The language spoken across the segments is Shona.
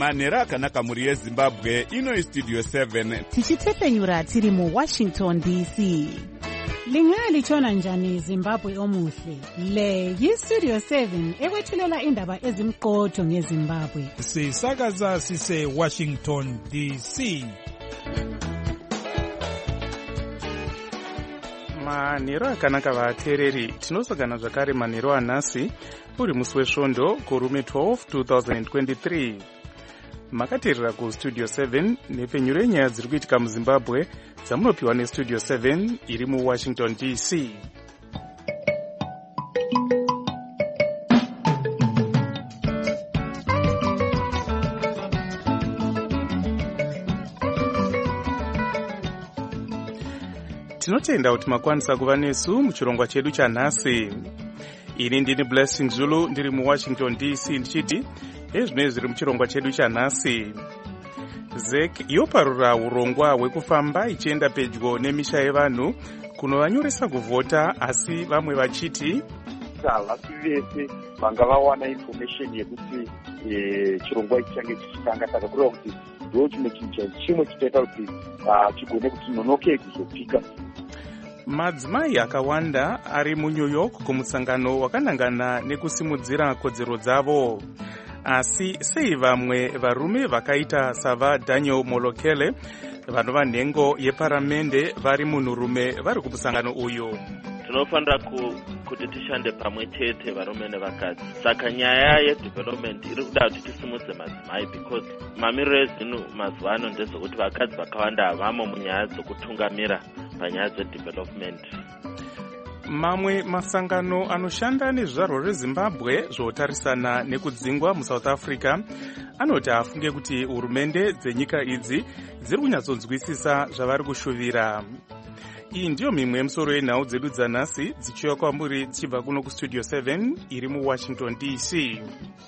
manhero akanaka mhuri yezimbabwe. Ino Studio 7 tichitepenyura tiri muWashington DC. Lingalitshona njani Zimbabwe omuhle? Le yiStudio 7 ekwethulela indaba ezimqotho ngeZimbabwe. Sisakaza sise Washington DC. Manhero akanaka vateereri, tinosangana zvakare manhero anhasi uri musi wesvondo kurume 12 2023. Makateerera kuStudio 7 nepenyuro yenyaya dziri kuitika muZimbabwe dzamunopiwa neStudio 7 iri muWashington DC. Tinotenda kuti makwanisa kuva nesu muchirongwa chedu chanhasi. Ini ndini Blessing Zulu ndiri muWashington DC ndichiti ezvinoi zviri muchirongwa chedu chanhasi. ZEC yoparura urongwa hwekufamba ichienda pedyo nemisha yevanhu kunovanyoresa kuvhota, asi vamwe vachiti havasi vese vanga vawana information yekuti chirongwa ichi change chichitanga, saka kureva kuti ndo chimwe chitaita kuti chigone kuti nonoke kuzopika. Madzimai akawanda ari muNew York kumusangano wakanangana nekusimudzira kodzero dzavo. Asi sei vamwe varume vakaita sava Daniel Molokele vanova nhengo yeparamende vari munhurume vari kumusangano uyu? Tinofanira kuti tishande pamwe chete varume nevakadzi. Saka nyaya yedevelopment iri kuda kuti tisimudze madzimai, because mamiriro ezvinhu mazuva ano ndezvokuti vakadzi vakawanda havamo munyaya dzokutungamira panyaya dzedevelopment. Mamwe masangano anoshanda nezvizvarwa zveZimbabwe zvotarisana nekudzingwa muSouth Africa anoti afunge kuti hurumende dzenyika idzi dziri kunyatsonzwisisa zvavari kushuvira. Iyi ndiyo mimwe yemusoro yenhau dzedu dzanhasi dzichiuya kwamuri dzichibva kuno kuStudio 7 iri muWashington DC.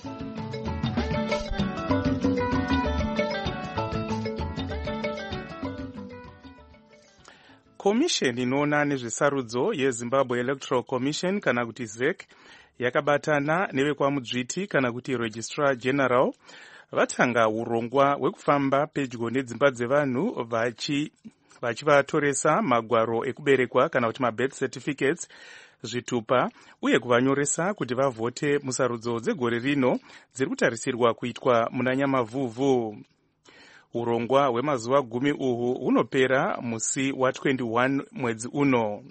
Komisheni inoona nezvesarudzo yeZimbabwe Electoral Commission kana kuti ZEC yakabatana nevekwamudzviti kana kuti Registrar General vatanga urongwa hwekufamba pedyo nedzimba dzevanhu vachivatoresa magwaro ekuberekwa kana kuti mabirth certificates, zvitupa, uye kuvanyoresa kuti vavhote musarudzo dzegore rino dziri kutarisirwa kuitwa muna Nyamavhuvhu. Urongwa hwemazuva 10 uhu unopera musi wa21 mwedzi uno.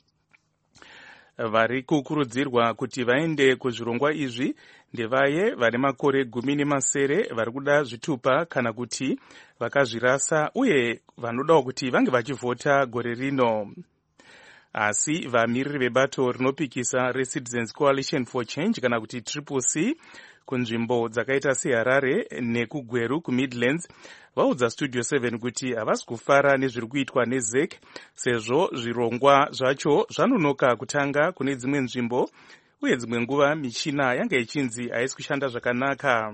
Vari kukurudzirwa kuti vaende kuzvirongwa izvi ndevaye vane makore 18 vari kuda zvitupa kana kuti vakazvirasa uye vanodawo kuti vange vachivhota gore rino. Asi vamiriri vebato rinopikisa reCitizens Coalition for Change kana kuti CCC kunzvimbo dzakaita seHarare nekugweru kuMidlands vaudza Studio 7 kuti havasi kufara nezviri kuitwa neZEC sezvo zvirongwa zvacho zvanonoka kutanga kune dzimwe nzvimbo uye dzimwe nguva michina yanga ichinzi haisi kushanda zvakanaka.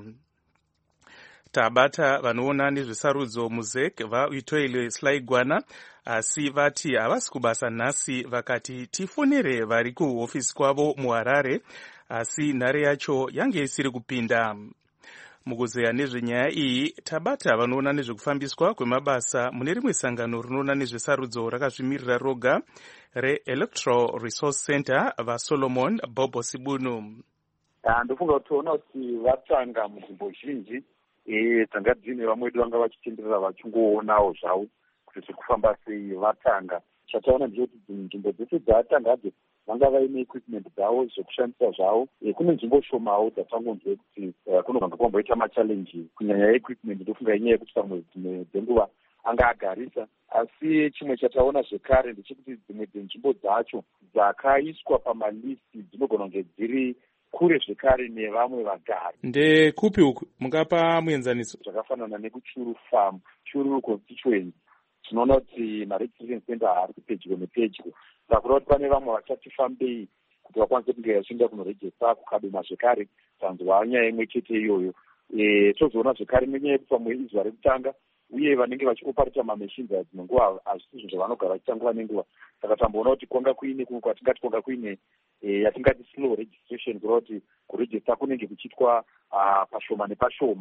Tabata vanoona nezvesarudzo muZEC vaitoile Slaigwana, asi vati havasi kubasa nhasi, vakati tifonere vari kuhofisi kwavo muHarare, asi nhare yacho yange isiri kupinda. Mukuzeya nezvenyaya iyi, tabata vanoona nezvekufambiswa kwemabasa mune rimwe sangano rinoona nezvesarudzo rakazvimirira roga reElectoral Resource Center vaSolomon Bobo Sibunu. Ndofunga kuti toona kuti vatanga munzvimbo zhinji dzanga dzine vamwe vedu vanga vachitenderera vachingoonawo zvavo kuti zviri kufamba sei vatanga. Chataona ndechekuti nzvimbo dzese dzatangadzo vanga vaine equipment dzavo zvekushandisa zvavo. Kune nzvimbo shomawo dzatangonzwe kuti kunoganga kwamboita machallenges kunyanya equipment. Ndofunga inyaya yekuti pamwe dzimwe dzenguva anga agarisa. Asi chimwe chataona zvekare ndechekuti dzimwe dzenzvimbo dzacho dzakaiswa pamalisti dzinogona kunge dziri kure zvekare nevamwe vagari. Ndekupi uku mungapa muenzaniso? Zvakafanana nekuChuru Farm, Churu constituency. Tinoona kuti maregistration center ari pedyo nepedyo. Saka kuti pane vamwe vachati fambei kuti vakwanise kunge vachienda kunoregista kukadoma zvekare tanzwa nyaya imwe chete iyoyo. Tozoona zvekare nenyaya yekuti pamwe izuva rekutanga uye vanenge vachioparata mamachines adzimwe nguva hazvisizvo zvavanogara vachitangwa nenguva. Saka tamboona kuti kwanga kuine kwatingati kwanga kuine yatingati slow registration, kureva kuti kuregista kunenge kuchiitwa pashoma nepashoma.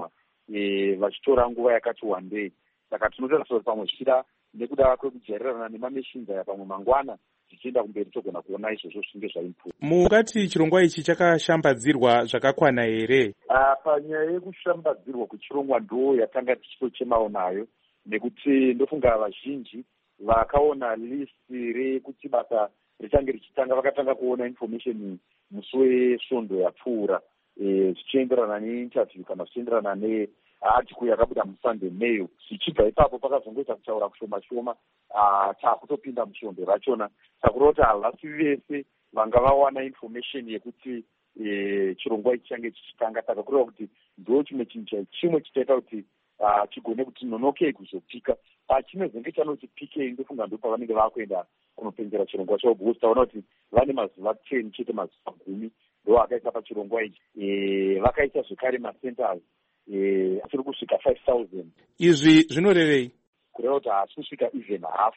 vachitora nguva yakati wandei. Saka tinotarisa kuti pamwe zvichida nekuda kwekujarirana nemamachines aya pamwe mangwana tichienda kumberi togona kuona izvozvo zvinge zvaimprove. Mukati chirongwa ichi chakashambadzirwa zvakakwana here? Panyaya yekushambadzirwa kwechirongwa ndo yatanga tichitochemawo nayo, nekuti ndofunga vazhinji vakaona listi rekuti basa richange richitanga vakatanga kuona information musi wesvondo yapfuura, zvichienderana neinterview kana zvichienderana nearticle yakabuda muSunday Mail. Zvichibva ipapo pakazongoita kutaura kushoma shoma takutopinda musvondo rachona. Takureva kuti havasi vese vanga vawana information yekuti chirongwa ichi change chichitanga. Takakureva kuti ndo chimwe chinhu chimwe chitaita kuti chigone kuti nonokei kuzopika. Chinozenge chanoti pikei ndofunga ndo pavanenge vakuenda kunopenzera chirongwa chavo, because taona kuti vane mazuva 10 chete, mazuva 10 ndo akaisa pachirongwa ichi. Vakaisa zvekare macenters asiri kusvika 5,000. Izvi zvinorevei? Kureva kuti haasi kusvika even half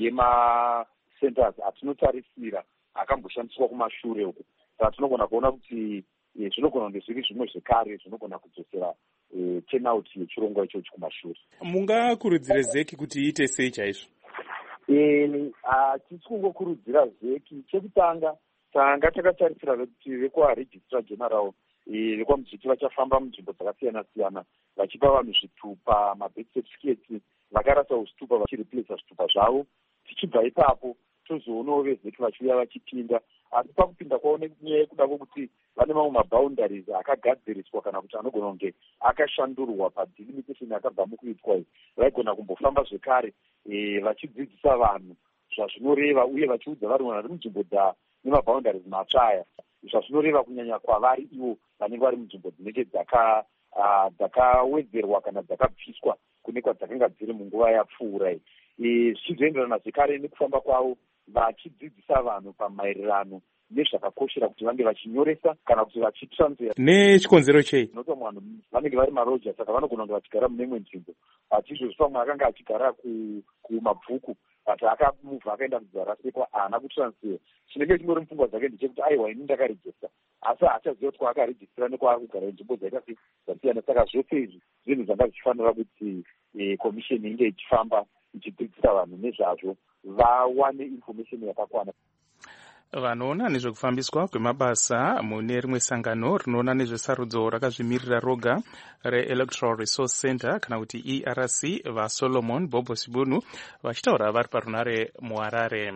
yemacenters atinotarisira akamboshandiswa kumashure uko. Saka tinogona kuona kuti zvinogona kunge zviri zvimwe zvekare zvinogona kudzosera turnout yechirongwa ichochi kumashure. Mungakurudzire ZEC kuti iite sei chaizvo? Hatisi kungokurudzira ZEC. Chekutanga tanga takatarisira kuti vekwaregistrar general vekwamuzviti vachafamba munzvimbo dzakasiyana siyana vachipa vanhu zvitupa, mabirth certificates, vakarasawo zvitupa vachireplace zvitupa zvavo. Tichibva ipapo tozoonawo vezeki vachiuya vachipinda, asi pakupinda kwavo nenyaya yekuda kwokuti vane mamwe maboundaries akagadziriswa kana kuti anogona kunge akashandurwa padelimitation yakabva mukuitwa iyi, vaigona kumbofamba zvekare vachidzidzisa vanhu zvazvinoreva uye vachiudza vari vari munzvimbo nemaboundaries matsvaya zvazvinoreva kunyanya kwavari ivo vanenge vari munzvimbo dzinenge dzakawedzerwa kana dzakabviswa kune kwadzakanga dziri munguva yapfuura iyi. Zvichizoenderana zvekare nekufamba kwavo vachidzidzisa vanhu pamaererano nezvakakoshera kuti vange vachinyoresa kana kuti vachitranslate. Nechikonzero chei? Noti vanhu vanenge vari maroja, saka vanogona kunge vachigara mune imwe nzvimbo. Izvozvi pamwe akanga achigara kumabhuku but akamuvha akaenda kudzarasekwa haana kutranslate. Chinenge chingori mupfungwa dzake ndechekuti aiwa ini ndakarejista, asi haachaziva kuti kwaakarejistira nekwaakugara nzvimbo dzaita dzasiyana. Saka zvose izvi zvinhu zvanga zvichifanira kuti commission inge ichifamba ichidzidzisa vanhu nezvazvo vawane information yakakwana. Vanoona nezvekufambiswa kwemabasa mune rimwe sangano rinoona nezvesarudzo rakazvimirira roga reElectoral Resource Center kana kuti ERC vaSolomon Bobo Sibunu vachitaura vari parunare muHarare.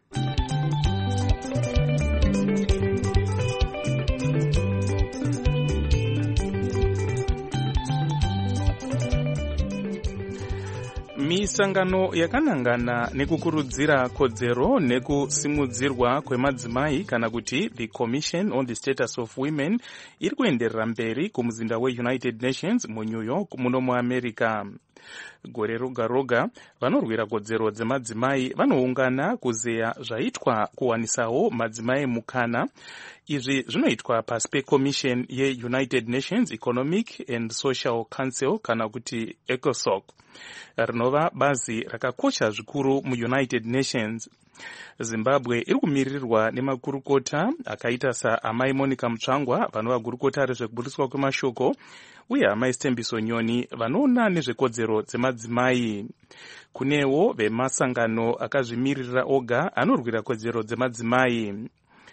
Misangano yakanangana nekukurudzira kodzero nekusimudzirwa kwemadzimai kana kuti the Commission on the Status of Women iri kuenderera mberi kumuzinda weUnited Nations muNew York muno muAmerica. Gore roga roga vanorwira kodzero dzemadzimai vanoungana kuzeya zvaitwa kuwanisawo madzimai mukana. Izvi zvinoitwa pasi peCommission yeUnited Nations Economic and Social Council kana kuti ECOSOC, rinova bazi rakakosha zvikuru muUnited Nations. Zimbabwe iri kumirirwa nemakurukota akaita saamai Monica Mutsvangwa vanova gurukota rezvekubudiswa kwemashoko uye amai Stembiso Nyoni vanoona nezvekodzero dzemadzimai. Kunewo vemasangano akazvimirira oga anorwira kodzero dzemadzimai.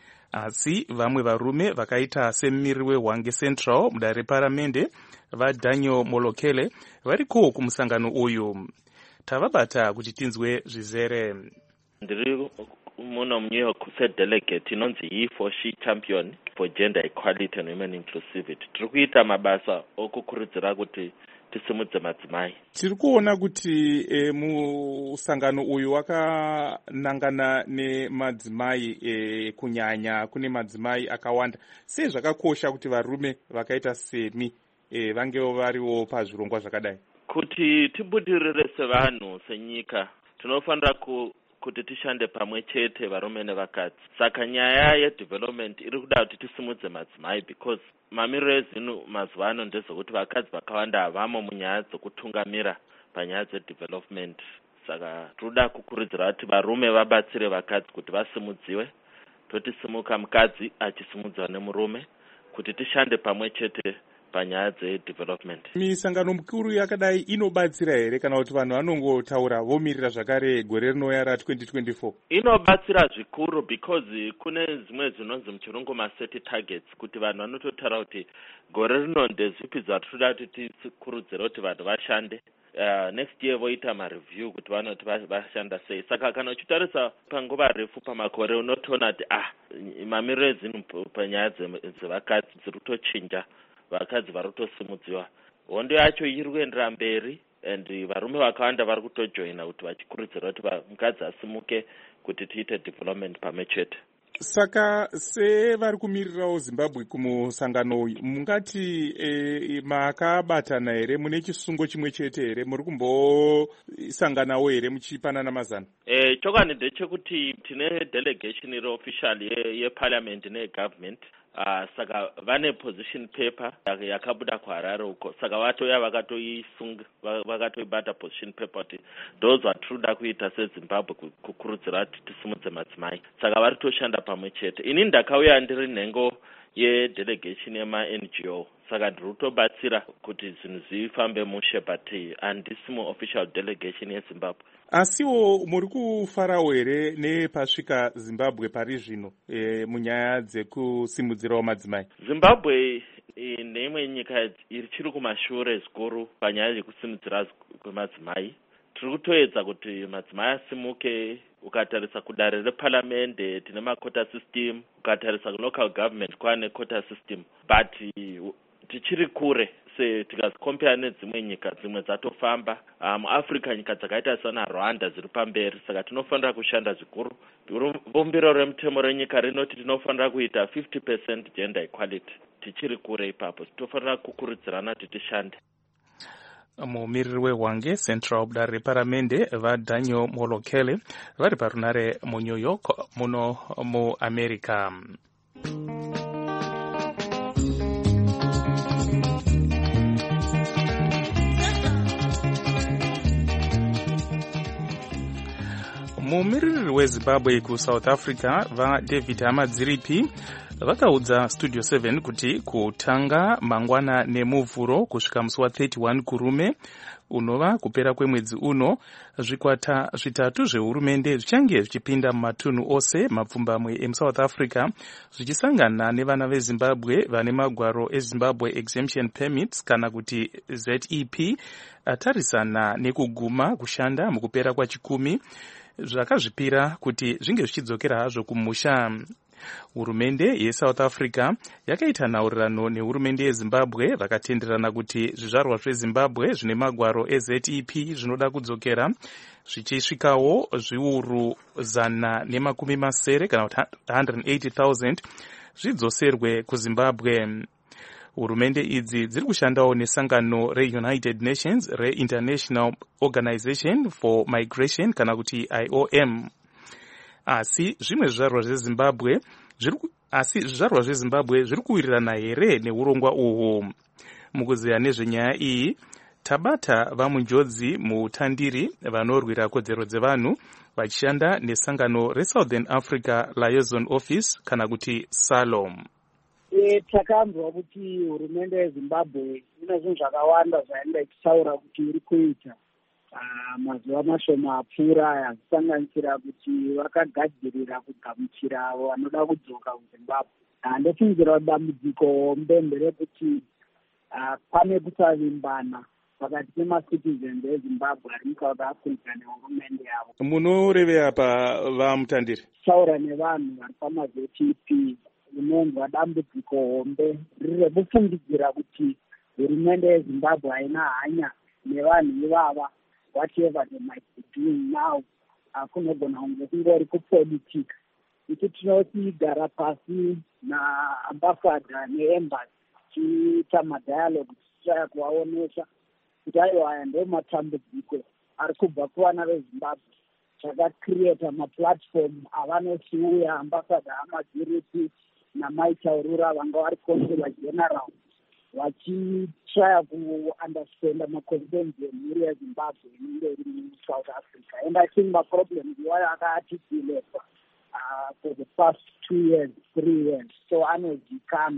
Asi vamwe varume vakaita semumiriri weHwange Central mudare reparamende vaDaniel Molokele variko kumusangano uyu. Tavabata kuti tinzwe zvizere. Ndiri muno muNew York sedelegate inonzi he4she champion for gender equality and women inclusivity. Tiri kuita mabasa okukurudzira kuti tisimudze madzimai. Tiri kuona kuti musangano uyu wakanangana nemadzimai kunyanya kune madzimai akawanda. Sei zvakakosha kuti varume vakaita semi vangewo variwo pazvirongwa zvakadai? Kuti tibudirire sevanhu senyika tinofanira kuti tishande pamwe chete varume nevakadzi. Saka nyaya yedevelopment iri kuda kuti tisimudze madzimai because mamiriro ezvinhu mazuva ano ndezvekuti vakadzi vakawanda havamo munyaya dzokutungamira panyaya dzedevelopment. Saka tinoda kukurudzira kuti varume vabatsire vakadzi kuti vasimudziwe, totisimuka mukadzi achisimudzwa nemurume, kuti tishande pamwe chete panyaya dzedevelopment. misangano mikuru yakadai inobatsira here kana kuti vanhu vanongotaura vomirira zvakare gore rinouya ra2024? Inobatsira zvikuru because kune dzimwe dzinonzi muchirungu ma-set targets kuti vanhu vanototaura kuti gore rino ndezvipi zvatoda kuti tikurudzire kuti vanhu vashande. Next year voita mareview kuti vanoti vashanda sei. Saka kana uchitarisa panguva refu pamakore unotoona kuti mamiriro ezinhu panyaya dzevakadzi dziri kutochinja, vakadzi vari kutosimudziwa, hondo yacho iri kuendera mberi, and varume vakawanda vari kutojoina kuti vachikurudzira kuti mukadzi asimuke kuti tiite development pamwe chete. Saka sevari kumirirawo Zimbabwe kumusangano uyu, mungati makabatana here, mune chisungo chimwe chete here, muri kumbosanganawo here muchipanana mazano? Chokwadi ndechekuti tine delegation iri official yeparliament neyegovernment. Saka vane position paper yakabuda kuHarare uko, saka vatoya vakatoibata position paper kuti ndo zvatinoda kuita seZimbabwe kukurudzira kuti tisimudze madzimai. Saka vari toshanda pamwe chete. Ini ndakauya ndiri nhengo yedelegation yema-NGO, saka ndiri kutobatsira kuti zvinhu zvifambe mushe, but handisi mu-official delegation yeZimbabwe. Asiwo muri kufarawo here nepasvika Zimbabwe pari zvino munyaya dzekusimudzirawo madzimai? Zimbabwe neimwe nyika ichiri kumashure zvikuru panyaya yekusimudzira kwemadzimai. Tiri kutoedza kuti madzimai asimuke. Ukatarisa kudare reparamende tine makota system, ukatarisa local government kwane quota system, but tichiri kure tikazicompare nedzimwe nyika dzimwe dzatofamba. Muafrica nyika dzakaita sana Rwanda dziri pamberi, saka tinofanira kushanda zvikuru. Bumbiro remutemo renyika rinoti tinofanira kuita 50% gender equality. Tichiri kure ipapo, tinofanira kukurudzirana kuti tishande. Mumiriri wehwange Central Budare reparamende vaDaniel Molokele vari parunare muNew York muno muAmerica. Mumiriri weZimbabwe kuSouth Africa vaDavid Hamadziripi vakaudza Studio 7 kuti kutanga mangwana nemuvhuro kusvika musi wa31 kurume unova kupera kwemwedzi uno, zvikwata zvitatu zvehurumende zvichange zvichipinda mumatunhu ose mapfumbamwe emuSouth Africa zvichisangana nevana veZimbabwe vane magwaro eZimbabwe Exemption Permits kana kuti ZEP atarisana nekuguma kushanda mukupera kwachikumi zvakazvipira kuti zvinge zvichidzokera hazvo kumusha. Hurumende yeSouth Africa yakaita nhaurirano nehurumende yeZimbabwe vakatenderana kuti zvizvarwa zveZimbabwe zvine magwaro eZEP zvinoda kudzokera zvichisvikawo zviuru 170 kana 180,000 zvidzoserwe kuZimbabwe. Hurumende idzi dziri kushandawo nesangano reUnited Nations reInternational Organization for Migration kana kuti IOM. Asi zvizvarwa zveZimbabwe zviri kuwirirana here neurongwa uhwu? Mukuzeya nezvenyaya iyi tabata vamunjodzi muutandiri vanorwira kodzero dzevanhu vachishanda nesangano reSouthern Africa Liaison Office kana kuti SALOM. Takanzwa kuti hurumende yeZimbabwe ine zvinhu zvakawanda zvainga ichitaura kuti iri kuita mazuva mashoma apfuura, achisanganisira kuti vakagadzirira kugamuchira vanoda kudzoka kuZimbabwe. Ndofungira kuti dambudziko hombe nderekuti pane kusavimbana pakati pemacitizens eZimbabwe ari muSouth Africa nehurumende yavo. Munoreve apa vamutandiri? Taura nevanhu vari pamaZEP unonzwa dambudziko hombe riri rekufungidzira kuti hurumende yeZimbabwe haina hanya nevanhu ivava. Whatever they might be doing now, kunogona kunge kungori kupolitika. Ichi tinotigara pasi naambassador neembassy tichiita madialogue tichishaya kuvaonesa kuti aiwa ndo matambudziko ari kubva kuvana veZimbabwe. Takacreata maplatform avanosiuya ambassador Hamadziripi namaitaurura vanga vari consular general vachishaya kuunderstanda maconcerns emhuri yeZimbabwe inenge iri muSouth Africa. And I think the problem is why akaarticulate for the past 2 years, 3 years. So anozikanwa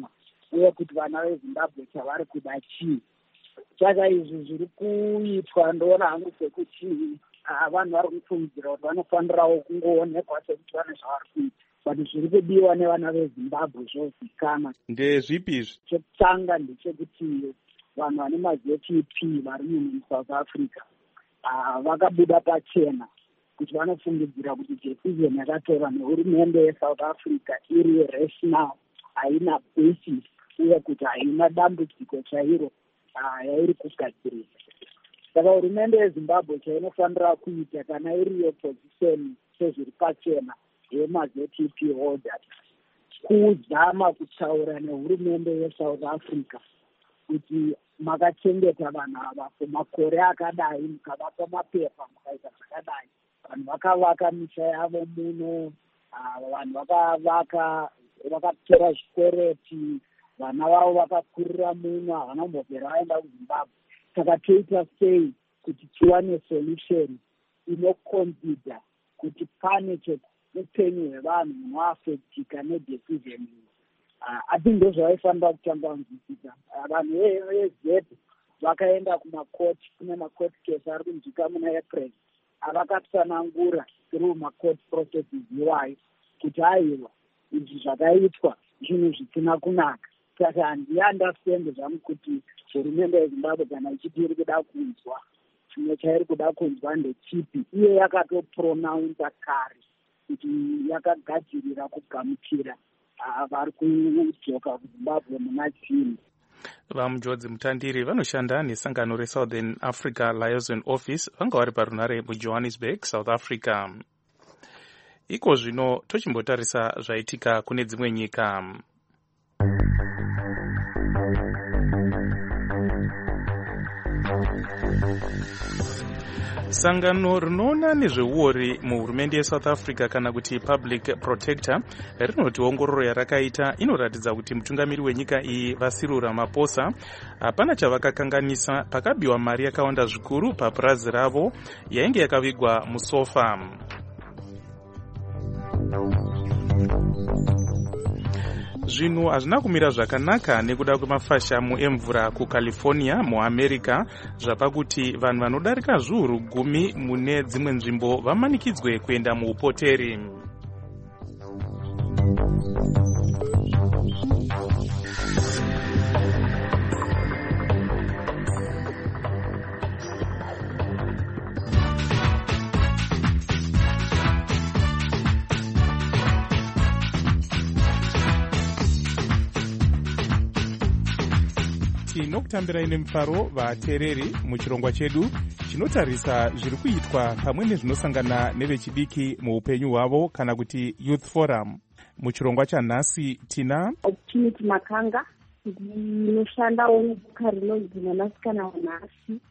uye kuti vana vezimbabwe chavari kuda chii. Saka izvi zviri kuitwa ndoona hangu sekuti vanhu vari kupfungidzira kuti vanofanirawo kungoonekwa sekuti vane zvavari kuita, but zviri kudiwa nevana vezimbabwe zvozikanwa. Ndezvipi izvi? Chekutanga ndechekuti vanhu vane maZTP vari muSouth Africa vakabuda pachena kuti vanofungidzira kuti decision yakatorwa nehurumende yeSouth Africa iri rational, haina basis, uye kuti haina dambudziko chairo yairi kugadzirisa. Saka hurumende yeZimbabwe chainofanira kuita kana iriyo position sezviri pachena yemaZTP holders, kuzama kutaura nehurumende yeSouth Africa kuti makachengeta vanhu ava kwemakore akadai, mukavapa mapepa, mukaita zvakadai. Vanhu vakavaka misha yavo muno, vanhu vakatora zvikwereti, vana vavo vakakurira muno, havana kumbobvera vaenda kuZimbabwe. Saka toita sei kuti tiwane solution inoconsider kuti pane cheupenyu hwevanhu hunoafectika nedecision iyi. I think ndozvavaifanira kutanga kunzwisisa. Vanhu veZEP vakaenda kumakoti, kune makoti case ari kunzwika muna April, avakatsanangura through makoti processes iwayo kuti aiwa izvi zvakaitwa zvinhu zvisina kunaka. Saka handiunderstand zvangu kuti hurumende yeZimbabwe kana ichiti iri kuda kunzwa, chimwe chairi kuda kunzwa ndechipi. Iye yakatopronounsa kare kuti yakagadzirira kugamuchira vari kudzoka kuZimbabwe muna chini. VaMujodzi Mutandiri vanoshanda nesangano reSouthern Africa Liaison Office vanga vari parunare muJohannesburg, South Africa. Iko zvino tochimbotarisa zvaitika kune dzimwe nyika. Sangano rinoona nezveuori muhurumende yeSouth Africa kana kuti Public Protector rinoti ongororo yarakaita inoratidza kuti mutungamiri wenyika iyi Cyril Ramaphosa hapana chavakakanganisa pakabiwa mari yakawanda zvikuru papurazi ravo yainge yakavigwa musofa. Zvinhu hazvina kumira zvakanaka nekuda kwemafashamu emvura kuCalifornia muAmerica zvapa kuti vanhu vanodarika zviuru 10 mune dzimwe nzvimbo vamanikidzwe kuenda muupoteri. Tinokutambira ine mufaro vateereri muchirongwa chedu chinotarisa zviri kuitwa pamwe nezvinosangana nevechidiki muupenyu hwavo kana kuti Youth Forum. Muchirongwa chanhasi tina Opportunity Makanga, ndinoshandawo muboka rinonzi Mwanasikana waNhasi,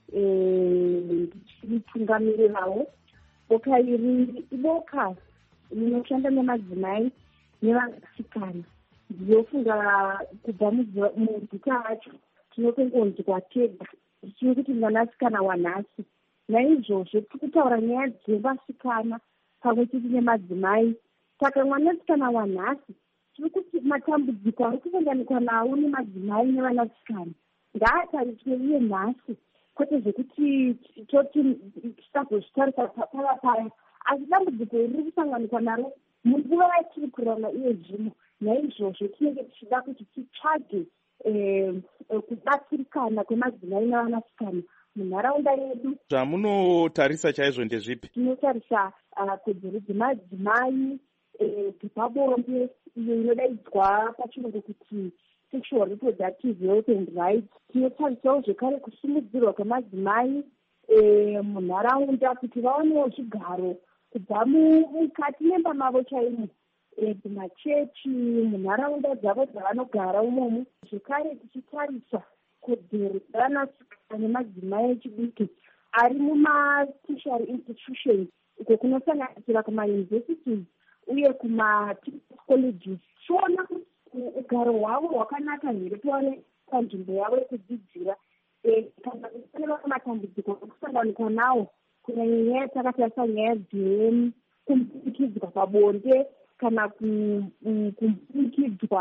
ndichitungamirirawo. Boka iri iboka rinoshanda nemadzimai nevanasikana. Ndinofunga kubva muzita racho tinotongonzwa tega tichiri kuti Mwanasikana waNhasi. Naizvozvo tiri kutaura nyaya dzevasikana pamwe chete nemadzimai. Saka Mwanasikana waNhasi tiri kuti matambudziko ari kusanganikwa nawo nemadzimai nevanasikana ngaatariswe iye nhasi, kwete zvekuti toti tisazozvitarisa paya. Asi dambudziko riri kusanganikwa naro munguva yatiri kurarama iye zvino. Naizvozvo tinenge tichida kuti titsvage kubatsirikana kwemadzimai nevanasikana munharaunda yedu. Zvamunotarisa chaizvo ndezvipi? Tinotarisa kodzero dzemadzimai dzepabonde, iyo inodaidzwa pachirungu kuti sexual reproductive health and rights. Tinotarisawo zvekare kusimudzirwa kwemadzimai munharaunda kuti vaonewo zvigaro kubva mukati memba mavo chaimo, kumachechi, munharaunda dzavo dzavanogara umomo. Zvekare tichitarisa kodzero dzevanasikana nemadzimai echidiki ari muma-tertiary institutions, uko kunosanganisira kumayunivhesiti uye kuma-colleges. Tiona kuti ugaro hwavo hwakanaka here tione panzvimbo yavo yekudzidzira. Kana kusaneva matambudziko okusanganikwa nawo kunyanya nyaya takatarisa nyaya dzekumukidzwa pabonde kana kumukidzwa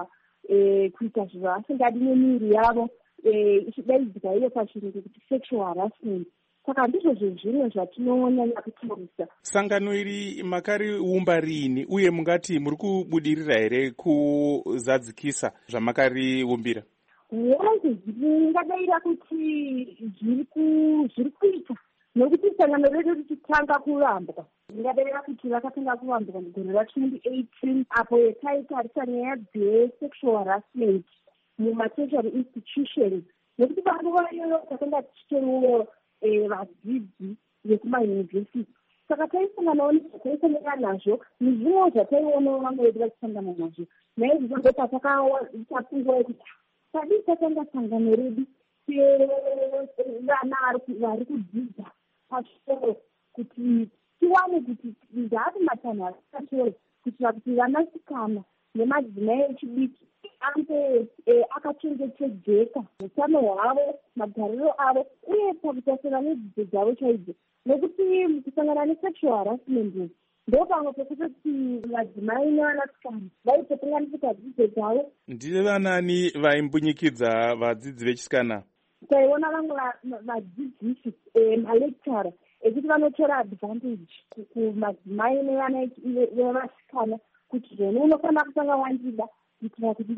kuita zviro vasingadi nemiri yavo, ichidaidzwa iyo pachirungu kuti sexual harassment. Saka ndizvo zvezvimwe zvatinonyanya kutarisa. Sangano iri makariumba riini uye mungati muri kubudirira here kuzadzikisa zvamakariumbira? Ndingadayira kuti zviri kuita, nokuti sangano redu richitanga kuvambwa. Ndingadayira kuti vakatanga kuvambwa mugore ra2018 apo taitarisa nyaya dzesexual harassment mumatertiary institutions, nokuti panguva iyoyo takanga tichitoriwo vadzidzi vekumayunivhesiti. Saka taisanganawo nezvataisanana nazvo nezvimwe zvataiona vamwe vedu vachisangana nazvo. Naizvozvo ndopatakafunga kuti tadii tatanga sangano redu sevana vari kudzidza pachikoro kuti tiwane kuti ndaapi matanho akatore kuitira kuti vanasikana nemadzimai echidiki ange akachengetedzeka utano hwavo, magariro avo, uye pakutasira nedzidzo dzavo chaidzo. Nokuti kusangana nesexual harassment ndopamwe pekutoti madzimai nevanasikana vaitopunganisika dzidzo dzavo. Ndiye vanani vaimbunyikidza vadzidzi vechisikana? Taiona vamwe vadzidzisi malecturer ekuti vanotora advantage kumadzimai nevanasikana kuti zvone unofanira kutanga wandida kuitira kuti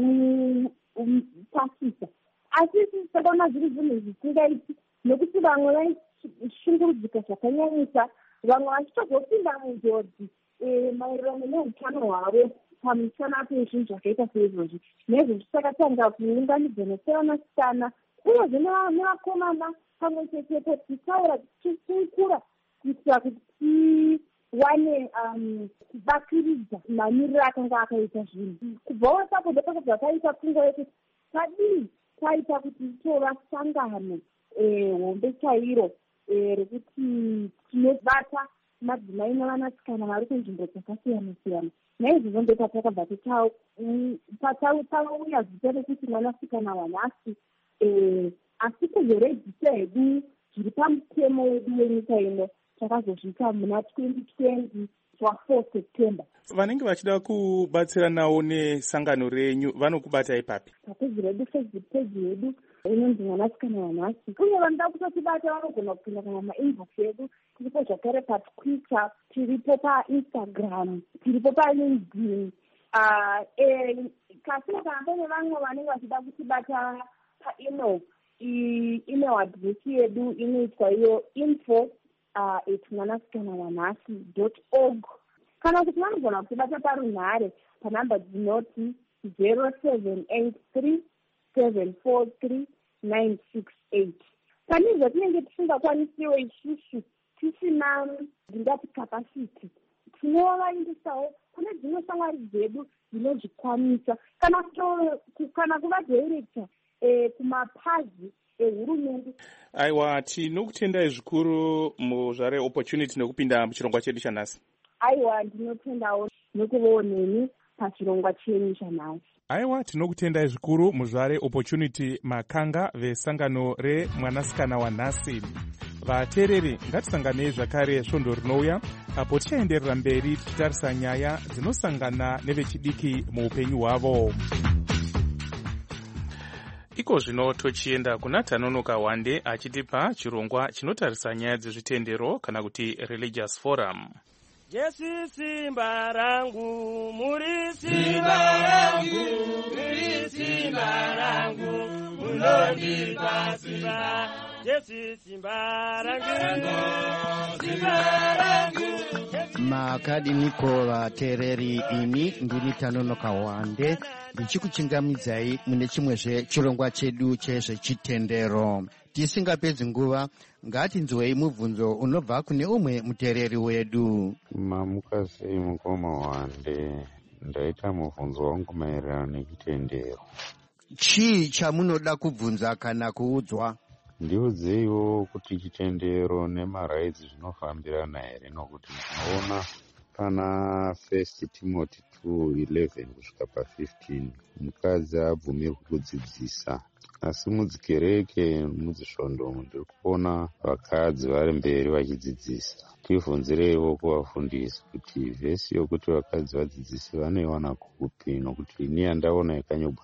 ndigozokupasisa. Asi isi takaona zviri zvinhu zvisingaiti, nokuti vamwe vaishungurudzika zvakanyanyisa, vamwe vachitozopinda munjodzi maererano neutano hwavo pamusana pezvinhu zvakaita seizvozvi. Naizvozvo takatanga kuunganidza nesevanasikana uyezve nevakomana pamwe chetepo tichitaura tichikura kuitira kuti tiwane kubakiridza mamiriro akanga akaita zvinhu. Kubvawo ipapo ndopakabva taita pfungwa yekuti tadii taita kuti tova sangano hombe chairo rekuti tinobata madzimai nevanasikana vari kunzvimbo dzakasiyana siyana. Naizvozvo ndopatakabva patauya zita rekuti mwanasikana wanhasi, asi kuzorejista hedu zviri pamutemo wedu wenyika ino takazozviita muna 2020 pa4 September. Vanenge vachida kubatsiranawo nesangano renyu vanokubata ipapi? Papeji redu, Facebook page yedu inonzi mwanasikana wanhasi. Uye vanoda kutotibata vanogona kupinda kana mainbox yedu. Tiripo zvakare paTwitter, tiripo paInstagram, tiripo paLinkedIn. Kasi kana pane vamwe vanenge vachida kutibata paemail, email address yedu inoitwa iyo info@mwanasikanawanhasi.org. Kana kuti vanogona kutibata parunhare panhamba dzinoti 0783743968. Pane zvatinenge tisingakwanisiwo isusu tisina ndingati capacity, tinovaindisawo kune dzimwe shamwari dzedu dzinozvikwanisa, kana kuva director kumapazi ehurumende. Aiwa, tinokutendai zvikuru muzvare opportunity nekupinda muchirongwa chedu chanhasi. Aiwa, ndinotendawo nekuvawo neni pachirongwa chenyu chanhasi. Aiwa, tinokutendai zvikuru muzvare opportunity makanga vesangano remwanasikana wanhasi. Vateereri, ngatisanganei zvakare svondo rinouya apo tichaenderera mberi tichitarisa nyaya dzinosangana nevechidiki muupenyu hwavo. Iko zvino tochienda kuna Tanonoka Wande achitipa chirongwa chinotarisa nyaya dzezvitendero kana kuti religious forum. Jesu simba rangu, muri simba rangu, muri simba rangu, munondipa simba. Jesu simba rangu, simba rangu. Makadiniko vateereri, ini ndini Tanonoka Wande ndichikuchingamidzai mune chimwezve chirongwa chedu chezvechitendero. Tisingapedzi nguva, ngatinzwei mubvunzo unobva kune umwe muteereri wedu. Mamuka sei mukoma Wande? Ndaita mubvunzo wangu maererano nechitendero. Chii chamunoda kubvunza kana kuudzwa? Ndiudzeiwo kuti chitendero nemaraidzi zvinofambirana here, nokuti munoona pana 1 Timothy 2:11 kusvika pa15 mukadzi abvumirwe kudzidzisa, asi mudzikereke mudzisvondo ndiri kuona vakadzi vari mberi vachidzidzisa. Tivhunzireivo kuvafundisi kuti vhesi yokuti vakadzi vadzidzisi vanoiwana kupi, nokuti ini yandaona yakanyogwa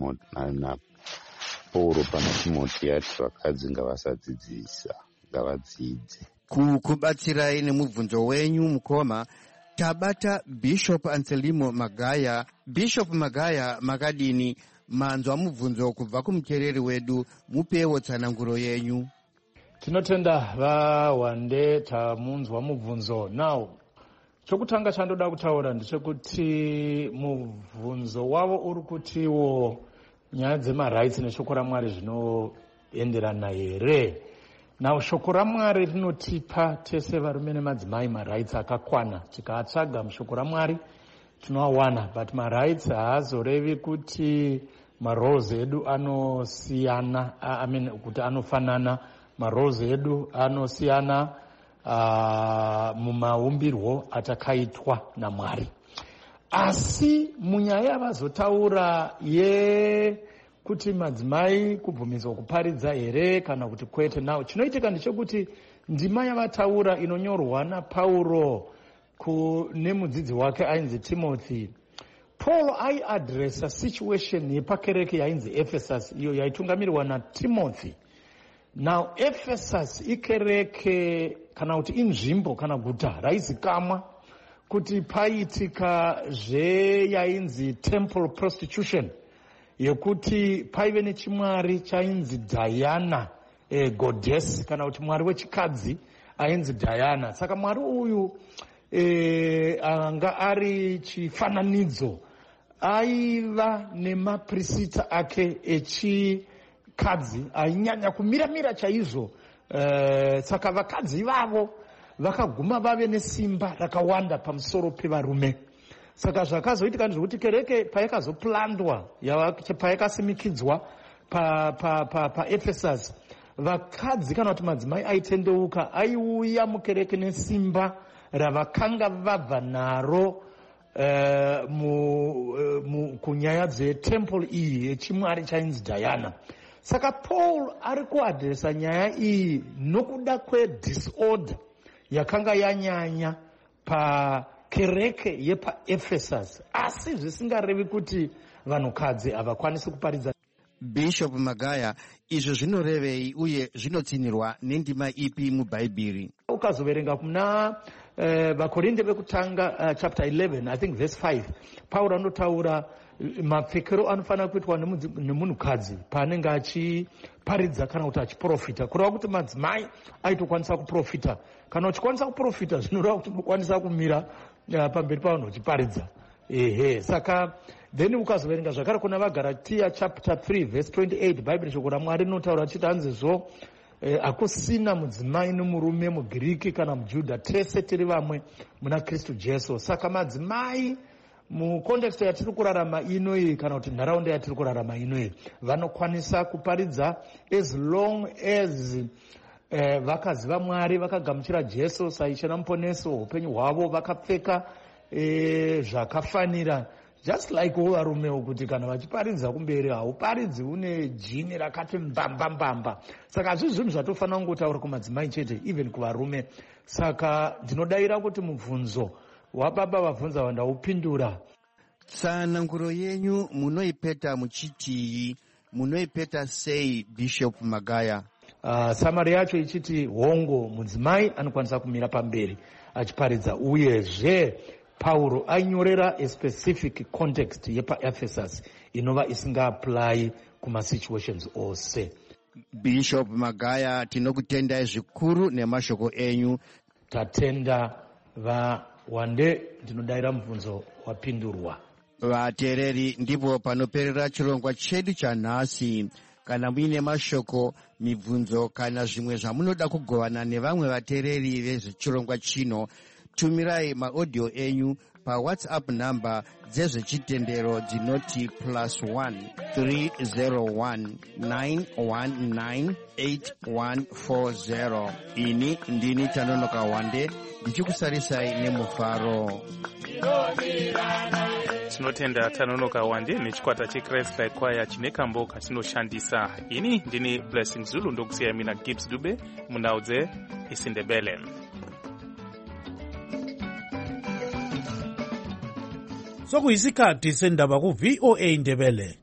naPauro pana Timoti yati vakadzi ngavasadzidzisa, ngavadzidze. Kubatsirai nemubvunzo wenyu mukoma, tabata Bishop Anselmo Magaya. Bishop Magaya, makadini manzwa mubvunzo kubva kumuteereri wedu, mupewo tsananguro yenyu. Tinotenda vaWande tamunzwa mubvunzo. Now chokutanga chandoda kutaura ndechekuti mubvunzo wavo uri kutiwo nyaya dzemarights neshoko raMwari zvinoenderana here. Now shoko raMwari rinotipa tese varume nemadzimai marights akakwana. Tikaatsvaga mushoko raMwari tinoawana, but marights haazorevi kuti maroles edu anosiyana, kuti anofanana. Maroles edu anosiyana mumaumbirwo atakaitwa naMwari. Asi munyaya yavazotaura kuti madzimai kubvumidzwa kuparidza here kana kuti kwete, nawo chinoitika ndechekuti ndima yavataura inonyorwa naPauro nemudzidzi wake ainzi Timothy. Paul aiadresa situation yepakereke yainzi Ephesus, iyo yaitungamirirwa naTimothy. Now Ephesus ikereke kana kuti inzvimbo kana guta raizikamwa kuti paitika yainzi temple prostitution, yekuti paive nechimwari chainzi Diana, goddess kana kuti mwari wechikadzi ainzi Diana. Saka mwari uyu anga ari chifananidzo, aiva nemaprista ake echikadzi ainyanya kumiramira chaizvo. Saka vakadzi vavo vakaguma vave nesimba rakawanda pamusoro pevarume. Saka zvakazoitika ndezvekuti kereke payakazoplandwa, payakasimikidzwa paEphesus, vakadzi kana kuti madzimai aitendeuka aiuya mukereke nesimba ravakanga vabva naro kunyaya dzetemple iyi yechimwari chainzi Diana. Saka Paul ari kuadhiresa nyaya iyi nokuda kwedisorder yakanga yanyanya pakereke yepaEphesus, asi zvisingarevi kuti vanhukadzi havakwanisi kuparidza. Bishop Magaya, izvo zvinorevei uye zvinotsinirwa nendima ipi mubhaibheri? Ukazoverenga kuna vakorinde vekutanga chapter 11 I think verse 5, Pauro anotaura mapfekero anofanira kuitwa nemunhukadzi paanenge achiparidza kana kuti achiprofita, kureva kuti madzimai aitokwanisa kuprofita. Kana uchikwanisa kuprofita zvinoreva kuti unokwanisa kumira pamberi pavanhu uchiparidza. Saka then ukazoverenga zvakare kuna vaGaratia chapter 3 verse 28, bhaibheri shoko raMwari rinotaura chiti hanzizvo hakusina mudzimai nomurume, mugiriki kana mujudha, tese tiri vamwe muna Kristu Jesu. Saka madzimai mucontext yatiri kurarama inoyi kana kuti nharaunda yatiri kurarama inoyi vanokwanisa kuparidza as long as vakaziva Mwari, vakagamuchira Jesu saichena muponeso upenyu hwavo, vakapfeka zvakafanira. Just like varume kuti kana vachiparidza kumberi hauparidzi une jini rakati mbamba. Saka hazvi zvinhu zvatofanira kungotaura kumadzimai chete, even kuvarume. Saka ndinodayira kuti mubvunzo wababa vabvunza vandaupindura. Tsananguro yenyu munoipeta muchitii? Munoipeta sei, Bishop Magaya? Samari yacho ichiti hongo, mudzimai anokwanisa kumira pamberi achiparidza, uyezve Pauro ainyorera a specific context yepaEphesus inova isingaapply kumasituations ose. Bishop Magaya, tinokutendai zvikuru nemashoko enyu. Tatenda vaWande, ndinodayira mubvunzo wapindurwa. Vateereri, ndipo panoperera chirongwa chedu chanhasi. Kana muine mashoko, mibvunzo kana zvimwe zvamunoda kugovana nevamwe vateereri vezvechirongwa chino, tumirai maaudio enyu pawhatsapp number dzezvechitendero dzinoti +1 301 919 8140. ini ndini Tanonoka Wande ndichikusarisai nemufaro. Tinotenda Tanonoka Wande nechikwata cheChrist Like Choir chine kambo katinoshandisa. ini ndini Blessing Zulu ndokusiya mina Gibbs Dube munhau dzeIsiNdebele. Sokuyisikhathi sendaba ku-VOA Ndebele.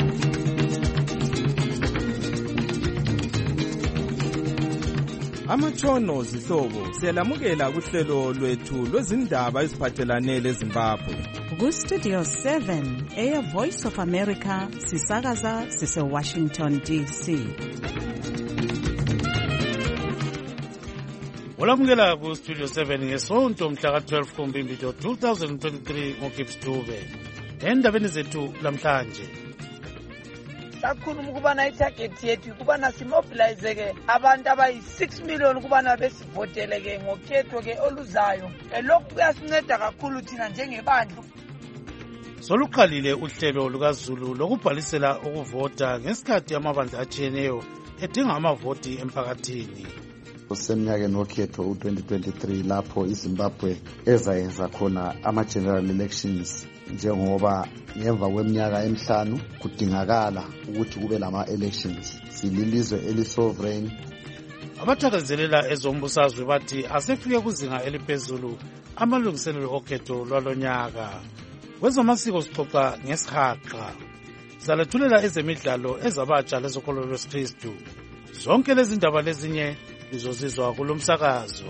Amatshono zihlobo siyalamukela kuhlelo lwethu lwezindaba eziphathelane leZimbabwe. Ku-Studio 7 Air Voice of America sisakaza sise-Washington DC. Olamukela ku-Studio 7 ngesonto mhla ka-12 kuMbimbido 2023 ngoGibbs Dube. Endabeni zethu lamhlanje. Sakhuluma ukubana itarget yethu ukubana simobilize-ke abantu abayi-6 million ukubana besivotele-ke ngokhetho-ke oluzayo. Lokhu kuyasinceda kakhulu thina njengebandla. Soluqalile uhlelo lukaZulu lokubhalisela ukuvota ngesikhathi amabandla atshiyeneyo edinga amavoti emphakathini. Kusemnyakeni wokhetho u-2023 lapho iZimbabwe ezayenza khona ama-general elections, njengoba ngemva kweminyaka emihlanu kudingakala ukuthi kube lama-elections. Sililizwe eli-sovereign. Abathakazelela ezombusazwe bathi asefike kuzinga eliphezulu amalungiselelo okhetho lwalonyaka. Kwezamasiko sixoxa ngesihaqa. Sizalethulela ezemidlalo ezabatsha lezokholo lwesikristu. Zonke lezi ndaba lezinye lizozizwa kulo msakazo.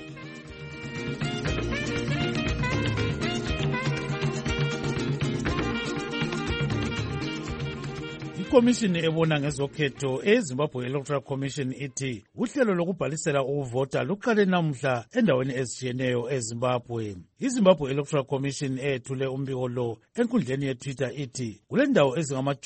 Ikomishini ebona ngezokhetho eZimbabwe Electoral Commission ithi uhlelo lokubhalisela ukuvota luqale namhla endaweni ezitshiyeneyo eZimbabwe. iZimbabwe Electoral Commission ethule umbiko lo enkundleni yeTwitter ithi kulendawo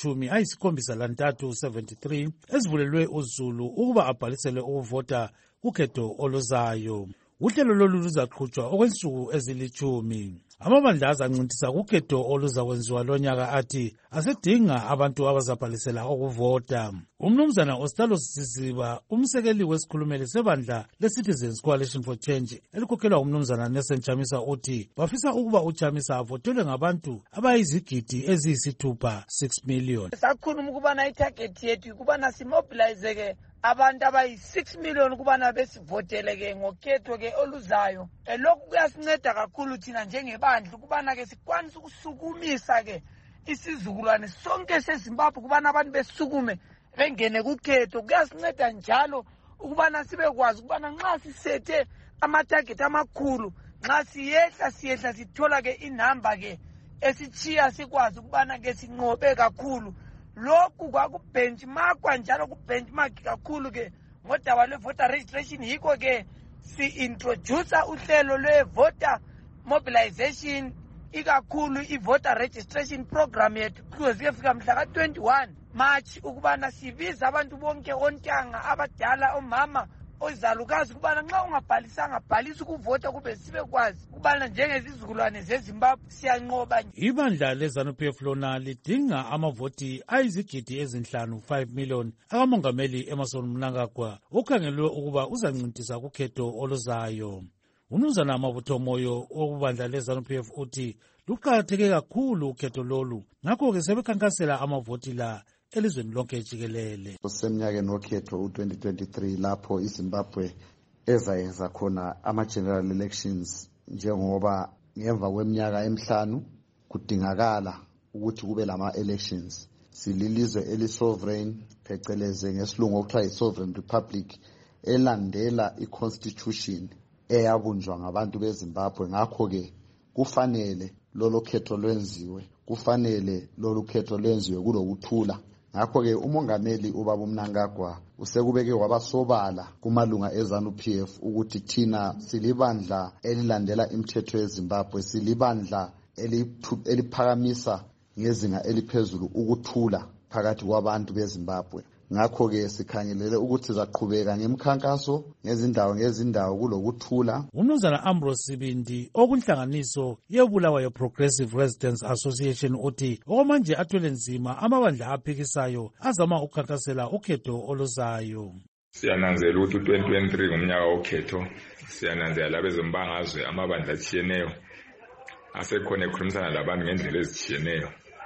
ezingama-73 ezivulelwe uZulu ukuba abhalisele ukuvota kukhetho oluzayo. Uhlelo lolu luzaqhutshwa okwensuku ezili-10. Amabandla azancintisa kukhetho oluzakwenziwa lonyaka athi asedinga abantu abazabhalisela ukuvota. Umnumzana Ostalo Sisiba, umsekeli wesikhulumeli sebandla le-Citizens Coalition for Change elikhokhelwa umnumzana Nelson Chamisa uthi bafisa ukuba uChamisa avotelwe ngabantu abayizigidi eziyisithupha 6 million. Sakhuluma ukubana itarget yethu ukubana simobilize-ke abantu abayi-6 million ukubana besivotele-ke ngokhetho-ke oluzayo. Lokhu kuyasinceda kakhulu thina njengebandla ukubana-ke sikwanise ukusukumisa-ke isizukulwane sonke seZimbabwe ukubana abantu besukume bengene kukhetho. Kuyasinceda njalo ukubana sibekwazi ukubana nxa sisethe amatarget amakhulu, nxa siyehla sithola-ke inamba-ke esichiya sikwazi ukubana-ke sinqobe kakhulu. Lokhu kwakubenchmarkwa njalo kubenchmark kakhulu-ke ngodaba lwe-voter registration. Yikho-ke si-introducer uhlelo lwe-voter mobilization, ikakhulu i-voter registration program yethu kuze fika mhla ka-21 March ukubana sibiza abantu bonke ontanga abadala, omama, ozalukazi ukubana nxa ungabhalisanga bhalisa ukuvota kube sibekwazi ukubana njengezizukulwane zeZimbabwe siyanqoba. Ibandla leZANU-PF lona lidinga amavoti ayizigidi ezinhlanu 5 million akamongameli Emmerson Mnangagwa okhangelwe ukuba uzancintisa kukhetho oluzayo. Umnumzana Mabutho Moyo okubandla leZANU-PF uthi luqakatheke kakhulu ukhetho lolu, ngakho-ke sebekhankasela amavoti la elizweni lonke jikelele. Kusemnyakeni wokhetho u-2023 lapho iZimbabwe ezayenza khona ama-general elections, njengoba ngemva kweminyaka emihlanu kudingakala ukuthi kube lama-elections. Sililizwe eli-sovereign, pheceleze ngesilungu okuthiwa yi-sovereign republic, elandela i-constitution eyabunjwa ngabantu beZimbabwe. Ngakho-ke kufanele lolu khetho lwenziwe, kulokuthula. Ngakho-ke umongameli ubaba Mnangagwa usekubeke wabasobala kumalunga eZANU-PF ukuthi thina silibandla elilandela imithetho yeZimbabwe, silibandla eliphakamisa ngezinga eliphezulu ukuthula phakathi kwabantu beZimbabwe. ngakho-ke sikhangelele ukuthi sizaqhubeka ngemikhankaso ngezindawo kulokuthula. Umnumzana Ambrose Sibindi okunhlanganiso yebulawayo Progressive Residents Association uthi okwamanje athwele nzima amabandla aphikisayo azama ukukhankasela ukhetho oluzayo. Siyananzela ukuthi u-2023 ngumnyaka wokhetho. Siyananzela labezombangazwe amabandla atshiyeneyo asekhona ekhulumisana labantu ngendlela ezitshiyeneyo.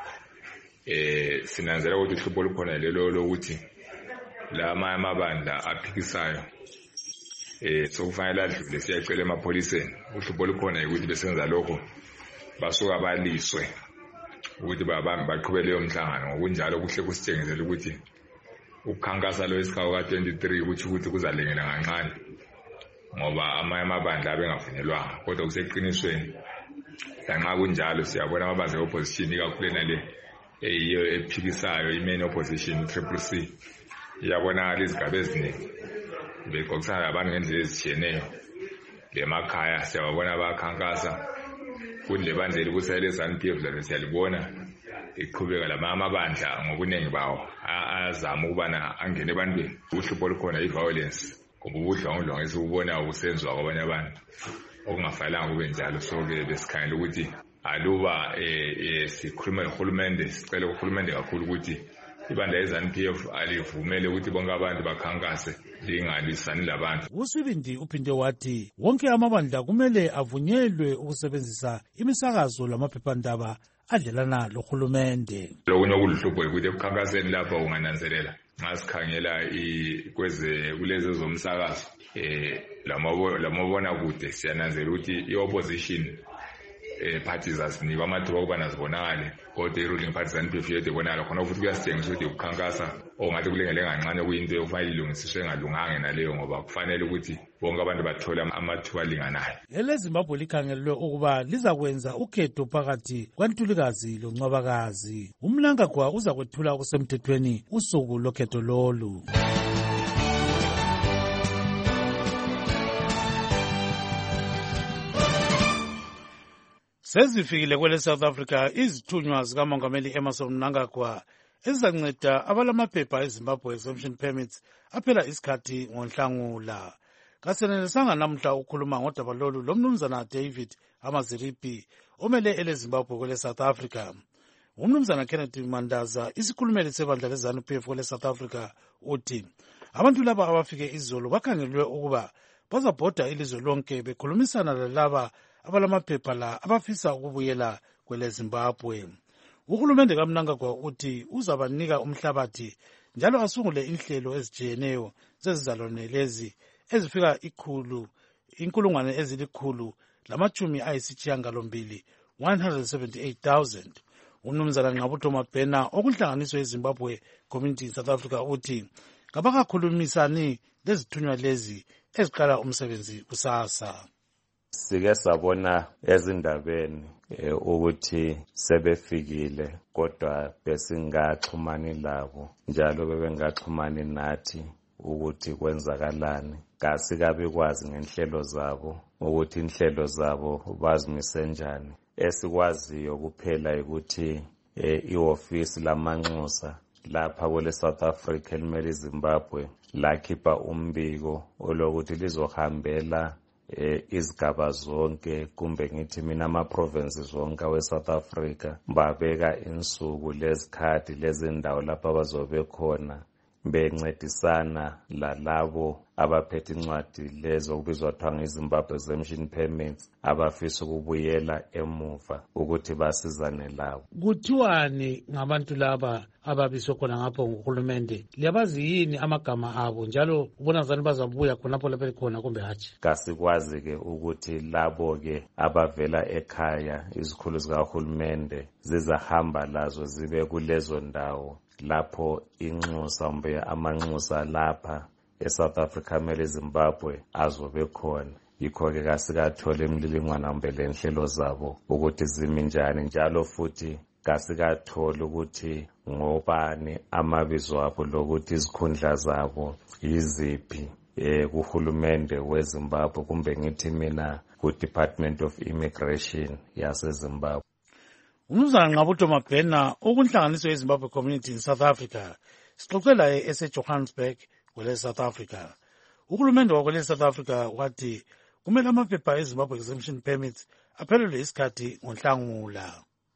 Sinanzela ukuthi uhlupho lukhona lelo lokuthi lama amabandla aphikisayo sokufanele adlule siyacela emapholiseni. Uhlupho lukhona ukuthi besenza lokho basuka baliswe ukuthi baqhubele leyo mhlangano. Ngokunjalo kuhle kusitshengezela ukuthi ukukhankasa lo isikhawu ka-23 ukuthi kuzalengela kancane ngoba amabandla abengavunyelwanga. Kodwa kuseqinisweni lanxa kunjalo siyabona amabandla e-opposition ikakhulu enale eyiyo ephikisayo i-main opposition i-CCC iyabonakala izigaba eziningi beqoqisana labantu ngendlela ezitshiyeneyo. Lemakhaya siyababona bakhankasa kule bandla elikusayele ZANU-PF lalo siyalibona iqhubeka amabandla ngobuningi bawo azama ukubana angene ebantwini. Uhlupho olukhona i-violence ngoba ubudlwangudlwangu esibubona busenziwa kwabanye abantu okungafanelanga kube njalo. So-ke besikhangela ukuthi aluba sikhuluma nohulumende, sicela uhulumende kakhulu ukuthi ibandla le-ZANU-PF alivumele ukuthi bonke abantu bakhankase lingalwisani labantu. uSibindi uphinde wathi wonke amabandla kumele avunyelwe ukusebenzisa imisakazo lamaphephandaba adlelana lohulumende. Lokunye okuluhlupho ukuthi ekukhankaseni lapha ungananzelela nxa sikhangela kulezi zomsakazo lamabona kude siyananzela ukuthi i-opposition parties azinikwa amathuba okubana zibonakale, kodwa i-ruling party ZANU-PF yedwa ibonakala. Khona futhi kuyasitshengisa ukuthi ukukhankasa ongathi kulengele kancane kuyinto okufanele ilungisiswe engalunganga naleyo, ngoba kufanele ukuthi bonke abantu bathole amathuba alinganayo. EleZimbabwe likhangelelwe ukuba lizakwenza ukhetho phakathi kwaNtulikazi loNcwabakazi. Umnangagwa uza kwethula okusemthethweni usuku lokhetho lolu. Sezifikile kwele South Africa izithunywa zikaMongameli Emmerson Mnangagwa ezizanceda abalamaphepha eZimbabwe exemption permits aphela isikhathi ngoNhlangula. Kasenelisanga namhla ukukhuluma ngodaba lolu lomnumzana David Amaziripi omele eleZimbabwe kwele South Africa. Umnumzana Kennedy Mandaza isikhulumeli sebandla leZANU-PF kwele South Africa uthi abantu laba abafike izolo bakhangelwe ukuba bazabhoda ilizwe lonke bekhulumisana lalaba abalamaphepha la abafisa ukubuyela kwele Zimbabwe. Uhulumende kaMnangagwa uthi uzabanika umhlabathi njalo asungule inhlelo ezijiyeneyo zezizalwane lezi ezifika 178,000. Umnumzana Ngqabutho Mabhena okunhlanganiso yeZimbabwe Community in South Africa uthi ngabakakhulumisani lezithunywa lezi eziqala umsebenzi kusasa. Sike sabona ezindabeni ukuthi sebefikile kodwa besingaxhumani labo njalo bebengaxhumani nathi ukuthi kwenzakalani. Kasikabi kwazi ngenhlelo zabo ukuthi inhlelo zabo bazimise njani. Esikwaziyo kuphela ukuthi iofisi lamanxusa lapha kwele South Africa elimele iZimbabwe lakhipha umbiko olokuthi lizohambela izigaba zonke kumbe ngithi mina ama-provinces zonke we-South Africa babeka insuku lezikhathi lezindawo lapho abazobe khona bencedisana lalabo abaphethe incwadi lezo kubizwa kuthiwa ngeZimbabwe exemption permits abafisa ukubuyela emuva ukuthi basizane labo. Kuthiwani ngabantu laba ababiswe khona ngapho nguhulumende? Liyabazi yini amagama abo njalo ubona zani bazabuya khonapho lapho khona kumbe hatshi? Kasikwazi-ke ukuthi labo-ke abavela ekhaya izikhulu zikahulumende zizahamba lazo zibe kulezo ndawo lapho inxusa mbe amanxusa lapha eSouth Africa mele Zimbabwe azobe khona. Yikho-ke kasikathole imlilingwana mbe lenhlelo zabo ukuthi zimi njani njalo futhi kasikathole ukuthi ngobani amabizo abo lokuthi izikhundla zabo yiziphi kuhulumende weZimbabwe kumbe ngithi mina ku-Department of Immigration yaseZimbabwe. Umnumzana Ngqabutho Mabhena okunhlanganiso yeZimbabwe Community in South Africa Sixoxe laye eseJohannesburg kwele South Africa. Uhulumende wakwele South Africa wathi kumele amaphepha eZimbabwe exemption permits aphelelwe isikhathi ngoNhlangula.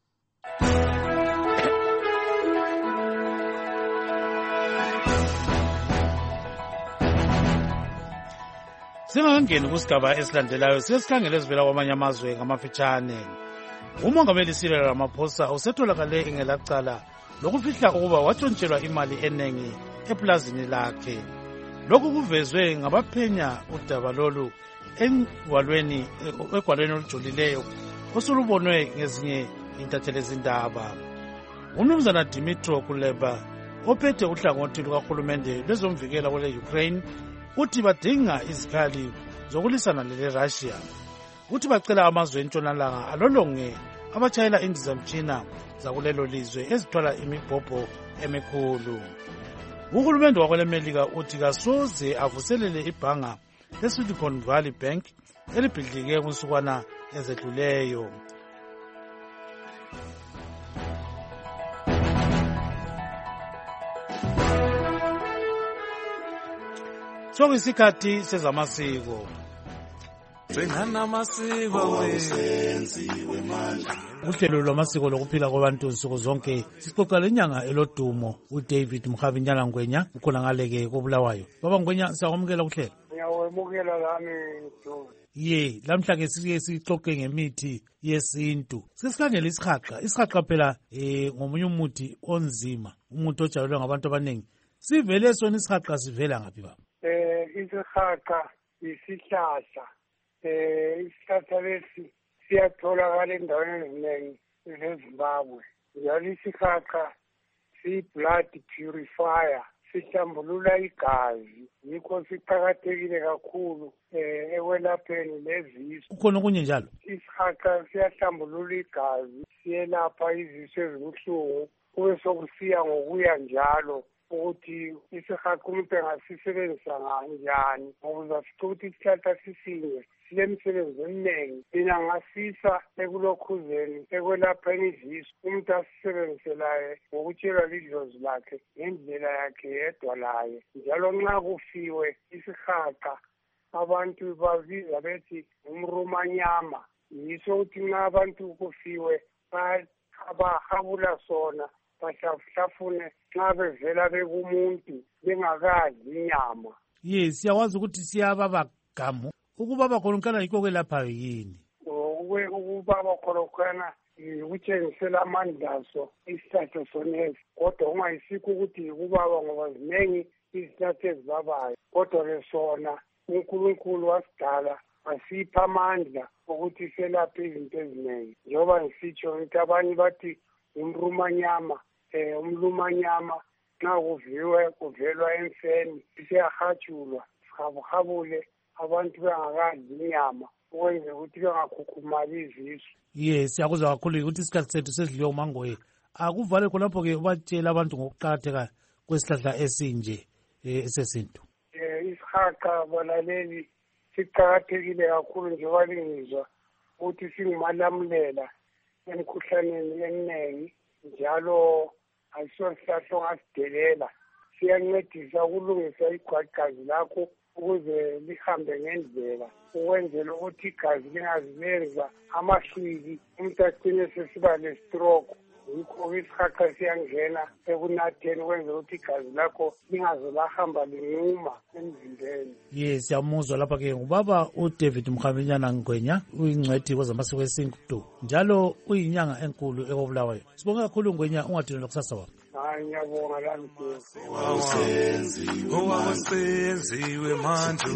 Singangeni kusigaba esilandelayo sesikhangele ezivela kwamanye amazwe ngamafitshane. Umongameli Cyril Ramaphosa usetholakale engelacala lokufihla ukuba watshontshelwa imali enengi eplazini lakhe. Lokhu kuvezwe ngabaphenya udaba lolu egwalweni olujulileyo osulubonwe ngezinye intatheli zindaba. Umnumzana Dimitro Kuleba ophethe uhlangothi lukahulumende lwezomvikela kwele Ukraine uthi badinga izikhali zokulisana leRussia. Uthi bacela amazwe entshonalanga alolonge abatshayela indizamtshina zakulelo lizwe ezithwala imibhobho emikhulu. Uhulumende wakwele Melika uthi kasoze avuselele ibhanga leSilicon Valley Bank elibhidlike kunsukwana ezedluleyo. Sokuyisikhathi sezamasiko. Uhlelo lwamasiko lokuphila kwabantu nsuku zonke sixoxa lenyanga elodumo uDavid Mkhavinyana Ngwenya ukhona ngaleke koBulawayo. Baba Ngwenya siyakwamukela kuhlelo. Ngiyawemukela lami nto. Ye, lamhla ke sike sixoxe ngemithi yesintu. Sesikhangela isihaqa phela ngomunye umuthi onzima, umuthi ojayelwe ngabantu abaningi. Sivele sona isihaqa sivela ngaphi baba? Isihaqa isihlahla. Isihlahla lesi siyatholakala endaweni eziningi eZimbabwe. Njalo isihaqa siyi-blood purifier, sihlambulula igazi. Yikho siqakathekile kakhulu ekwelapheni lezisu. Kukhona okunye njalo? Isihaqa siyahlambulula igazi, siyelapha izisu ezibuhlungu. Kube sokusiya ngokuya njalo ukuthi isihaqa umuntu engasisebenzisa kanjani ukuze asithi ukuthi isihlahla sisinye silemisebenzi eminingi. Mina ngasisa ekulokhuzeni ekwelapheni izisu, umuntu asisebenziselaye ngokutshelwa lidlozi lakhe ngendlela yakhe yedwa laye. Njalo nxa kufiwe isihaqa abantu babiza bethi umrumanyama. Yiso ukuthi nxa abantu kufiwe bahabula sona bahlafune nxa bevela bekumuntu bengakadli inyama. Yes, siyakwazi ukuthi siyababa gamu. Ukubaba khona yikho kwelaphayo yini? Ukubaba khona ukutshengisela amandaso isihlahla sonesi. Kodwa ungayisikho ukuthi yikubaba ngoba ziningi izihlahla ezibabayo. Kodwa-ke sona uNkulunkulu wasidala wasipha amandla ukuthi selaphe izinto eziningi. Njengoba ngisitsho ukuthi abanye bathi umrumanyama. Umlumanyama nxa kuvelwa emfeni siyahatshulwa sihabule abantu bengakadli inyama ukwenzela ukuthi bengakhukhumali izisu. Yes, siyakuzwa kakhulu ukuthi isikhathi sethu sedliwe umangoye. Akuvale khonapho-ke ubatshela abantu ngokuqakatheka kwesihlahla esinje esesintu. Isihaqa balaleli siqakathekile kakhulu njengoba lingizwa ukuthi singumalamulela emkhuhlaneni eminingi. Njalo ayisiso sihlahla ongasidelela, siyancedisa ukulungisa igazi lakho ukuze lihambe ngendlela, ukwenzela ukuthi igazi lingazilenza amahlwili umuntu agcine sesiba le-stroke. Yikho isihaqa siyangena ekunatheni ukwenzela ukuthi igazi lakho lingaze lahamba linquma emzimbeni. Yes, siyamuzwa lapha-ke ngubaba uDavid Mkhavinyana Ngwenya, uyingcwethi kwezamasiko esintu njalo uyinyanga enkulu ekoBulawayo. Sibonge kakhulu Ngwenya, ungadinelwa kusasa wami. Ngiyabonga lami. Owawusenziwe manje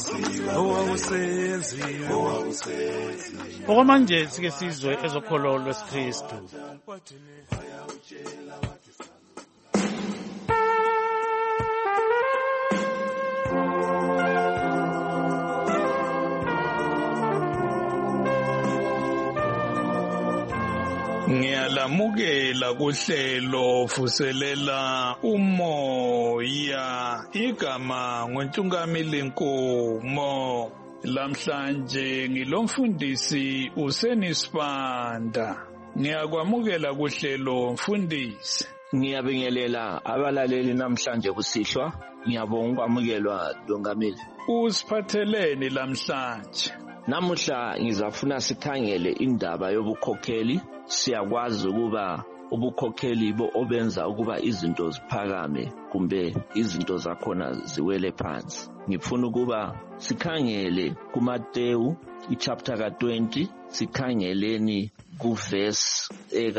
okwamanje sike sizwe ezokholo lwesiKristu. Ngiyalamukela kuhlelo vuselela umoya igama ngoNtungamili Nkomo. Lamhlanje ngilomfundisi uSenisibanda. Ngiyakwamukela kuhlelo mfundisi. Ngiyabingelela abalaleli namhlanje kusihlwa. Ngiyabonga ukwamukelwa Dongameli. Usiphatheleni lamhlanje? Namuhla ngizafuna sikhangele indaba yobukhokheli. Siyakwazi ukuba ubukhokheli bo obenza ukuba izinto ziphakame kumbe izinto zakhona ziwele phansi. Ngifuna ukuba sikhangele kuMateyu ichapter ka-20, sikhangeleni kuverse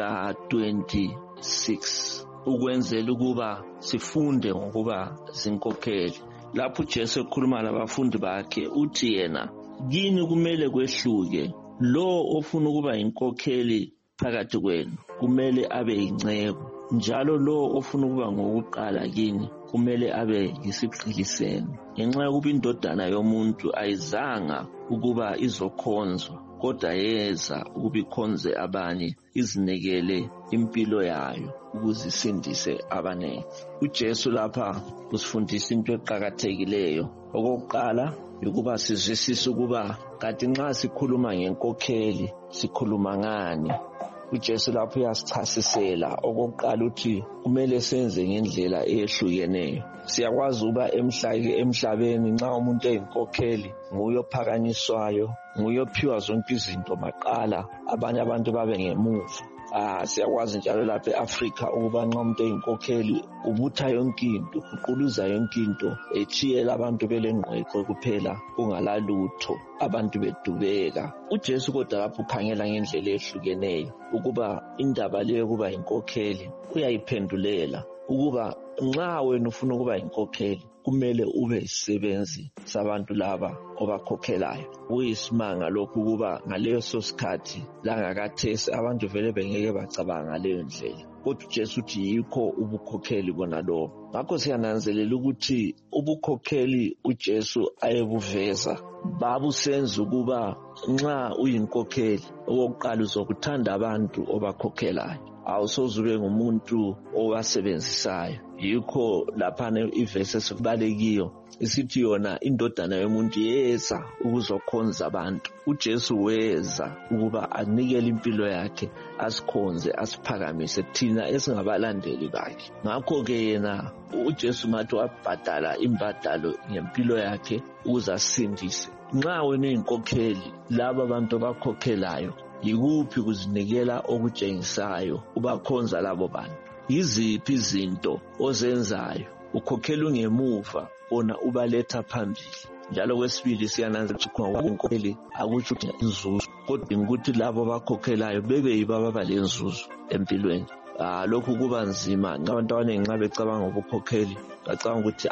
eka-26 ukwenzela ukuba sifunde ngokuba zinkokheli. Lapho uJesu ekhuluma labafundi bakhe uthi yena, kini kumele kwehluke, lo ofuna ukuba inkokheli phakathi kwenu kumele abe yinceku, njalo lo ofuna ukuba ngokuqala kini kumele abe yisigqili senu. Ngenxa yokuba indodana yomuntu ayizanga ukuba izokhonzwa, kodwa yeza ukuba ikhonze abanye, izinikele impilo yayo ukuze isindise abanengi. uJesu lapha usifundisa into eqhakathekileyo. Okokuqala ukuba sizwisise ukuba kanti nxa sikhuluma ngenkokheli sikhuluma ngani. uJesu lapho uyasichasisela. Okokuqala uthi kumele senze ngendlela ehlukeneyo. Siyakwazi ukuba emhlabeni nxa umuntu eyinkokheli nguye ophakanyiswayo, nguye ophiwa zonke izinto maqala, abanye abantu babe ngemuva. Siyakwazi njalo lapha eAfrika ukuba nxa umuntu eyinkokheli ubutha yonke into, uquluza yonke into, echiyela abantu belengqweko kuphela kungalalutho, abantu bedubeka. uJesu kodwa lapho ukhangela ngendlela ehlukeneyo ukuba indaba leyo ukuba inkokheli uyayiphendulela ukuba nxa wena ufuna ukuba inkokheli kumele ube isisebenzi sabantu laba obakhokhelayo. Kuyisimanga lokhu ukuba ngaleso sikhathi langakathesi abantu vele bengeke bacabanga ngaleyo ndlela, kodwa uJesu uthi yikho ubukhokheli bona lobo. Ngakho siyananzelela ukuthi ubukhokheli uJesu ayebuveza babusenza ukuba nxa uyinkokheli okokuqala uzokuthanda abantu obakhokhelayo, awusoze ube ngumuntu owasebenzisayo. Yikho laphana ivesi esibalekiyo isithi yona indodana yomuntu yeza ukuzokhonza abantu. uJesu weza ukuba anikele impilo yakhe, asikhonze, asiphakamise thina esingabalandeli bakhe. Ngakho-ke yena uJesu ngathi wabhadala imbadalo ngempilo yakhe ukuze asindise. Nxa wena uyinkokheli, laba abantu abakhokhelayo, yikuphi kuzinikela okutshengisayo ubakhonza labo bantu? Yiziphi izinto ozenzayo? Ukhokhela ungemuva, ona ubaletha phambili. Njalo kwesibili siyananzelela ukuthi inkokheli akutsho inzuzo, kodwa ukuthi labo abakhokhelayo bebe yibo ababa lenzuzo empilweni. Lokhu kuba nzima. Abantu abaningi nxa becabanga ubukhokheli bacabanga ukuthi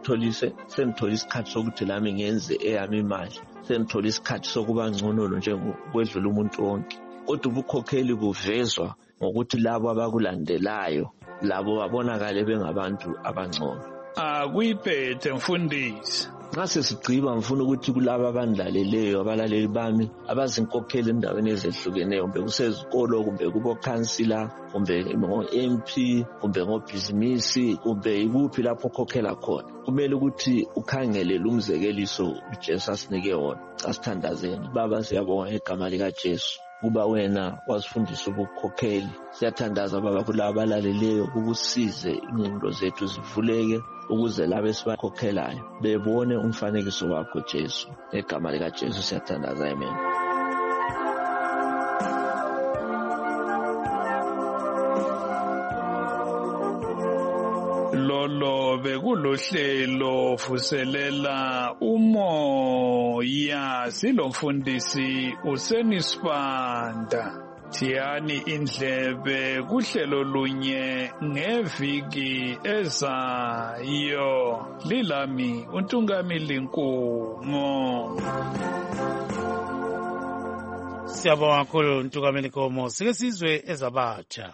sengithola isikhathi sokuthi lami ngenze eyami imali, sengithola isikhathi sokuba ngcono njengokwedlula umuntu wonke. Kodwa ubukhokheli buvezwa ngokuthi labo abakulandelayo labo babonakale bengabantu abangcono. Kuyiphethe mfundisi. Nxa sesigciba ngifuna ukuthi kulabo abandilaleleyo, abalaleli bami abazinkokheli endaweni ezehlukeneyo, kumbe kusezikolo, kumbe kubokhansila, kumbe ngo-MP, kumbe ngobhizinisi, kumbe ikuphi lapho ukhokhela khona, kumele ukuthi ukhangele lumzekeliso uJesu asinike wona. Asithandazeni. Baba, siyabonga igama likaJesu kuba wena wasifundisa ubukhokheli. Siyathandaza Baba kulabo abalaleleyo ukusize ingqondo zethu zivuleke ukuze labo esibakhokhelayo bebone umfanekiso wakho Jesu. Egama likaJesu siyathandaza, amen. Lolo bekulohlelo vuselela umoya, silomfundisi uSenisibanda. Thiyani indlebe kuhlelo lunye ngeviki ezayo. Lilami uNtungamili Nkomo. Siyabonga kakhulu uNtungamili Nkomo. Sike sizwe ezabatsha.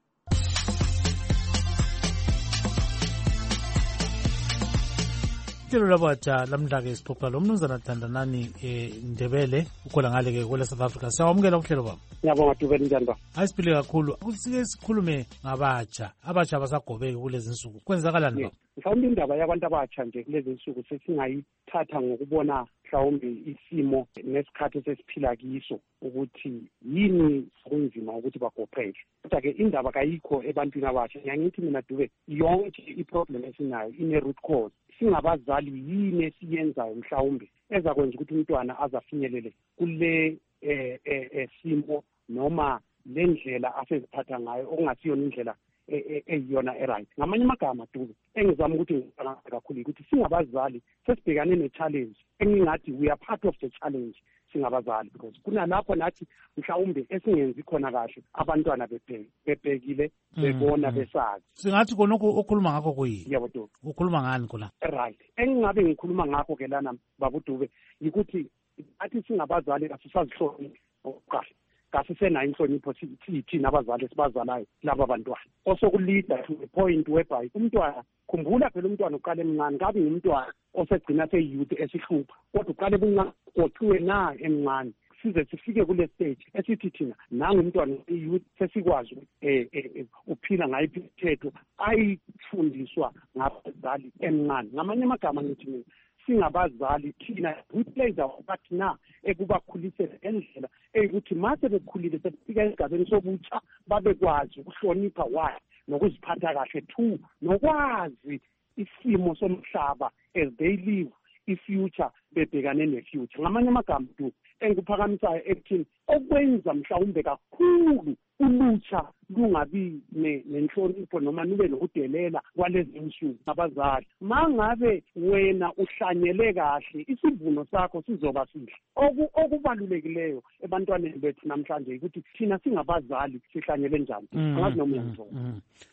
Ihlelo labatsha lamhla-ke sixoxa lo mnumzana Thandanani Ndebele ukhona ngale-ke kwele South Africa. Siyawamukela kuhlelo baba. Ngiyabonga Dubeni, njani baba? Ayisiphile kakhulu. Sike sikhulume ngabatsha. Abatsha basagobeki kulezi nsuku. Kwenzakalani baba? mhlawumbe indaba yabantu abatsha nje kulezi nsuku sesingayithatha ngokubona mhlawumbe isimo nesikhathi sesiphila kiso ukuthi yini kunzima ukuthi bagophele. Kodwa-ke indaba kayikho ebantwini abatsha. Ngiyangithi mina Dube, yonke iproblem esinayo ine-root cause. Singabazali yini esiyenzayo mhlawumbe ezakwenza ukuthi umntwana azafinyelele kule simo noma le ndlela aseziphatha ngayo okungasiyona indlela eyiyona eright. Ngamanye amagama Dube, engizama ukuthi ngicabanga kakhulu ukuthi singabazali sesibhekane ne-challenge engingathi we are part of the challenge singabazali, because kunalapho nathi mhlawumbe esingenzi khona kahle abantwana bebhekile bebona besazi. Singathi konke okhuluma ngakho kuyini? Yebo Dube. Ukhuluma ngani kula? Right. Engingabe ngikhuluma ngakho ke lana Baba Dube yikuthi athi singabazali asisazihloniphi okuqala. Kasisenayo inhlonipho thina abazali esibazalayo laba bantwana. Osokulida to the point whereby umntwana, khumbula phela umntwana uqala emncane, kabi ngumntwana osegcina seyouth esihlupha, kodwa uqala ebuncane kothiwe na emncane. Size sifike kule stage esithi thina nangumntwana youth sesikwazi uphila ngayiphi imithetho ayifundiswa ngabazali emncane. Ngamanye amagama ngithi mina singabazali thina we played our part na ekubakhulisela endlela eyikuthi mase bekhulile sebefika esigabeni sobutsha babekwazi ukuhlonipha wayo nokuziphatha kahle two nokwazi isimo somhlaba as they live i-future bebhekane ne-future. Ngamanye amagama engikuphakamisayo ekuthini okwenza mhlawumbe kakhulu ulutsha lungabi nenhlonipho noma nube nokudelela kwalezi nsuku abazali. Mangabe wena uhlanyele kahle isivuno sakho sizoba sihle. Okubalulekileyo ebantwaneni bethu namhlanje ukuthi thina singabazali sihlanyele njani. Angazi noma uyangizwa.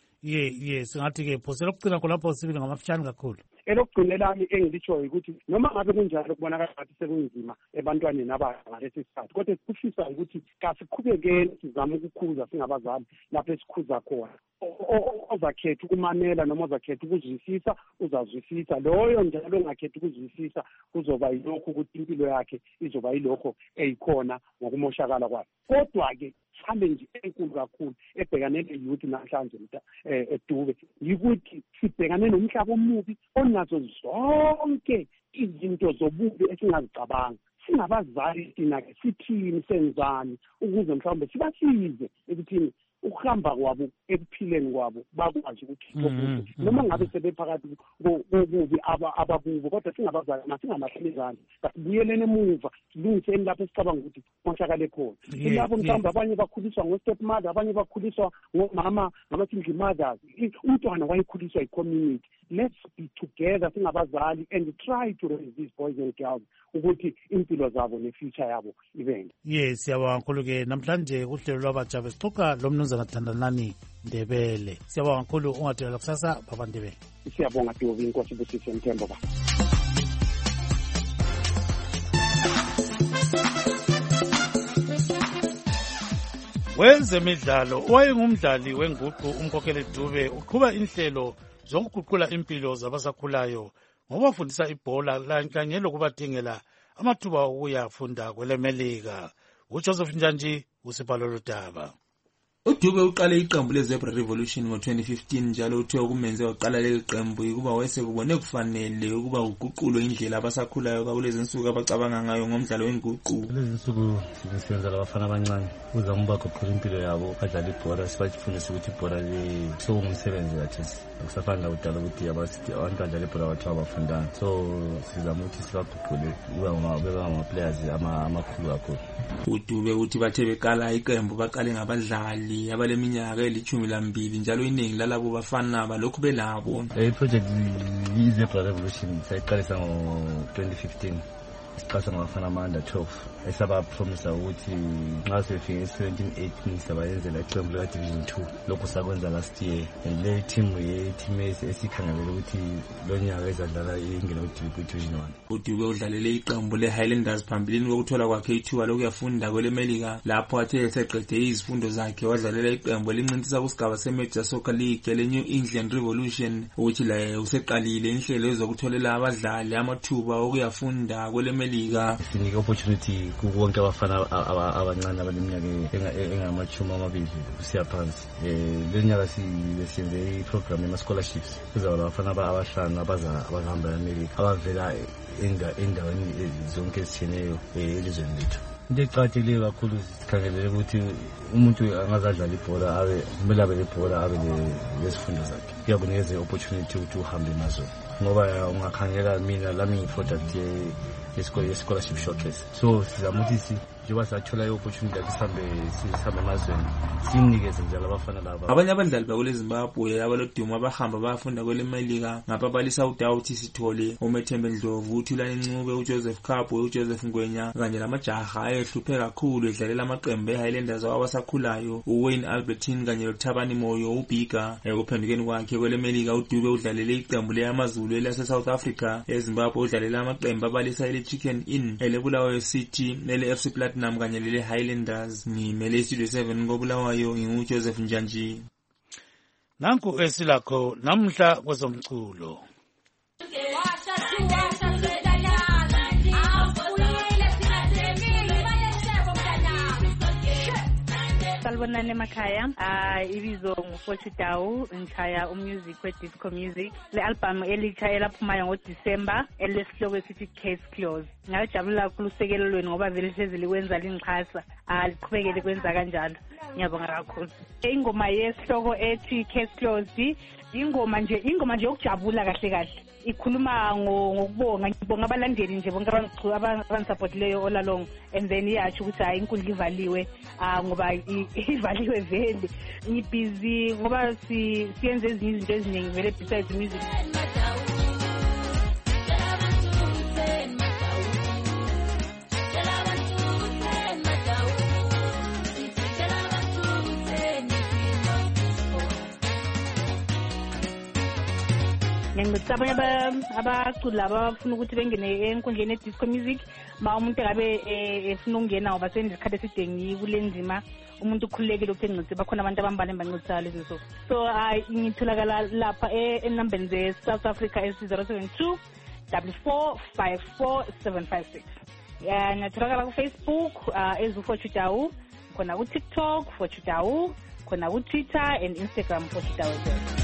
Singathi ke phosela ukucina kulapho sibili ngamafishane kakhulu. Elokugcinelani engilitshoyo ukuthi noma ngabe kunjalo kubonakala ukuthi sekunzima ebantwaneni abangalesi sikhathi, kodwa sikufisa ukuthi kasiqhubekeni sizame ukukhuza singabazali lapho esikhuza khona. Ozakhetha ukumamela noma ozakhetha ukuzwisisa uzazwisisa, loyo njalo ongakhetha ukuzwisisa kuzoba yilokho ukuthi impilo yakhe izoba yilokho eyikhona ngokumoshakala kwayo. Kodwa-ke challenge enkulu kakhulu ebhekane ne-youth namhlanje Dube yikuthi sibhekane nomhlaba omubi onazo zonke izinto zobubi esingazicabanga. Singabazali thina-ke sithini senzani ukuze mhlawumbe sibasize ekuthini ukuhamba kwabo ekuphileni kwabo bakwazi ukuthi noma ngabe sebephakathi kobubi abakubo, kodwa singabazali masingamahlezani kasibuyeleni emuva silungiseni lapho esicabanga ukuthi konshakale khona. Ilapho mhlawumbe abanye bakhuliswa ngo-stepmother, abanye bakhuliswa ngomama ngama-single mothers. Umntwana wayekhuliswa yi-community. Let's be together singabazali and try to raise these boys and girls ukuthi impilo zabo ne-future yabo ibende. Siyabonga kakhulu-ke namhlanje kuhlelo lwabatsha besixoxa lo mnumzana Thandanani Ndebele. Siyabonga kakhulu, ungadelela kusasa Baba Ndebele. Siyabonga Dube, inkosi Busisi Mthembu Baba. Wezemidlalo owayengumdlali wenguqu umkhokheli Dube uqhuba inhlelo zokuguqula impilo zabasakhulayo ngobafundisa ibhola kanye lokubadingela amathuba okuyafunda kwelemelika. uJoseph Njanji usibhalo lodaba. uDube uqale iqembu leZebra Revolution ngo-2015 njalo uthe ukumenze waqala leli qembu ukuba wayesekubone kufanele ukuba uguqulwe indlela abasakhulayo kulezi insuku abacabanga ngayo ngomdlalo wenguqu. Kulezi insuku sisebenza labafana abancane uza ngobaguqula impilo yabo badlala ibhola, sibafundisa ukuthi ibhola sokungumsebenzi kathesi akusafani lakudala ukuthi abantu badlala ibhola bathiwa abafundanga. So sizama ukuthi sibaguqule ukuba ngama-players amakhulu kakhulu. uDube uthi bathe beqala iqembu baqale ngabadlali abaleminyaka eli-12 njalo iningi lalabo bafana balokhu belabo. Project iZebra Revolution sayiqalisa ngo-2015 siqasha ngabafana ama-under 12 esabapromisa ukuthi nxa sebefike e-17-18 sabayenzela iqembu lika-Division 2. lokhu sakwenza last year, and le team esikhangelele ukuthi lo nyaka ezadlala ingene ku-Division 1. uDube udlalele iqembu le-Highlanders phambilini kokuthola kwakhe ithuba lokuyafunda kwelemelika, lapho athe eseqede izifundo zakhe wadlalela iqembu elincintisa kusigaba se-Major Soccer League le-New England Revolution, ukuthi laye useqalile inhlelo ezokutholela abadlali amathuba okuyafunda kwelemelika emelika. Sinika opportunity kuwonke abafana abancane abaneminyaka engamachumi amabili kusiya phansi. Le nyaka siyenze iprogram yama-scholarships kuzaba labafana abahlanu abahamba e-America abavela endaweni zonke ezitshiyeneyo elizweni lethu. Into eqakathekileyo kakhulu sikhangelele ukuthi umuntu angazadlala ibhola kumele abe lebhola abe lezifundo zakhe. Kuyakunikeza i-opportunity ukuthi uhambe emazweni ngoba ungakhangela mina lami ngi-product ye-scholarship showcase. So sizama ukuthi njengoba sathola i-opportunity sihambe emazweni simnikeze njalo abafana laba. Abanye abadlali bakule Zimbabwe abalodumo abahamba bayafunda kwele Melika ngababalisa uDawuthi Sithole, uMethembe Ndlovu, uThulani Ncube, uJoseph Kabwe, uJoseph Ngwenya kanye lamajaha ayehluphe kakhulu edlalela amaqembu eHighlanders awasakhulayo, uWayne Albertine kanye loThabani Moyo, uBiga. Ekuphendukeni kwakhe kwele Melika uDube udlalele iqembu leyamazulu elase-South Africa. eZimbabwe udlalela amaqembu abalisa ele-Chicken Inn, ele-Bulawayo City, ele-FC Platinum kanye lele-Highlanders. Ngimele Studio 7 ngobulawayo nginguJoseph Njanji. Nanku esilakho namhla kwezomculo. Salbonani emakhaya ibizo nguFochitawu ngishaya umusic we-disco music. Le album elitsha elaphumayo ngoDisemba elesihloko esithi Case Closed. Ngajabula kakhulu usekelo lwenu ngoba vele hlezi likwenza lingixhasa liqhubekele kwenza kanjalo. Ngiyabonga kakhulu. Ingoma yesihloko ethi Case Closed ingoma nje yokujabula kahle kahle. Ikhuluma ngokubonga ngibonga abalandeli nje bonke abangisupportileyo all along, and then iyasho ukuthi hayi inkundla ivaliwe ngoba ivaliwe vele. Ngibusy ngoba siyenze ezinye izinto eziningi vele besides music. Ngicabanga abaculi abafuna ukuthi bengene enkundleni ye-disco music ma umuntu engabe efuna ukungena ngoba senesikhathi eside ngikule nzima umuntu ukhululekile ukuthi engincitse bakhona abantu abambane bancinitsayo lezo. So ngitholakala lapha enambeni ze-South Africa S072 4454756. Ngitholakala ku-Facebook ezuFochitawu, khona ku-TikTok Fochitawu, khona ku-Twitter and Instagram Fochitawu.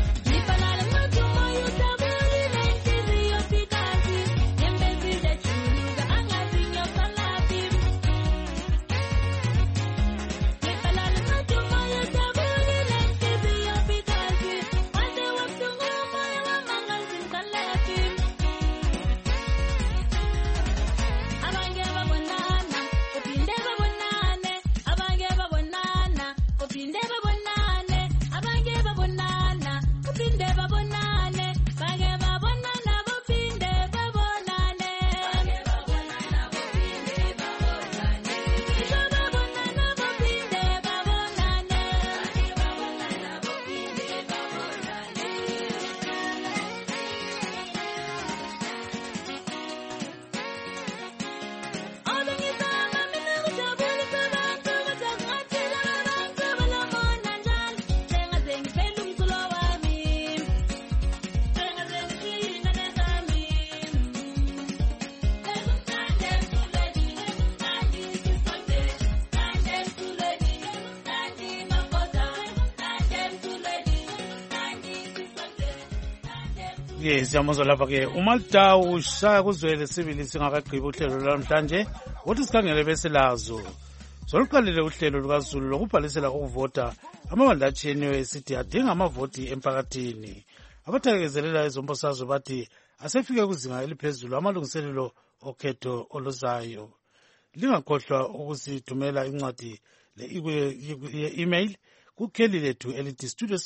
Yes, siyamuzwa lapha ke uMaltawu ushaya kuzwele sibili singakagqibi uhlelo lwamhlanje. Uthi sikhangele bese lazo soluqalile uhlelo lukaZulu lokubhalisela ukuvota amabandla atshiyeneyo esithi adinga amavoti emphakathini. Abathekezelela ezombusazwe bathi asefike kuzinga eliphezulu amalungiselelo okhetho oluzayo. Lingakhohlwa ukusithumela incwadi le-email kukheli lethu elithi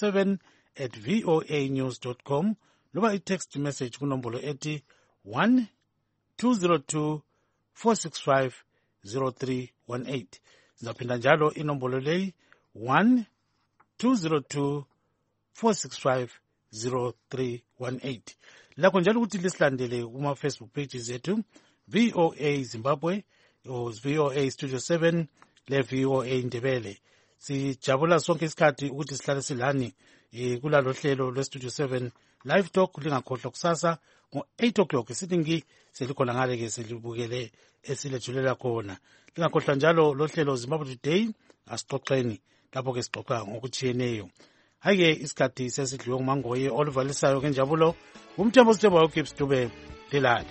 studio7@voanews.com loba i-text message kunombolo ethi 1-202-465-0318. Sizaphinda njalo inombolo leyi 1-202-465-0318. Lakho njalo ukuthi lisilandele kuma-Facebook pages zethu VOA Zimbabwe, VOA Studio 7 le-VOA Ndebele. Sijabula sonke isikhathi ukuthi sihlale silani kulalo hlelo lwe-Studio 7 live talk lingakhohlwa kusasa ngo-8 o'clock isiningi selikhona ngale-ke selibukele esilethulela khona. Lingakhohlwa njalo lohlelo Zimbabwe Today asixoxeni lapho-ke sixoxa ngokutshiyeneyo. Hhayi-ke isikhathi sesidliwe ngumangoye oluvalisayo kenjabulo umthembo sithemba uGibbs Dube lilale.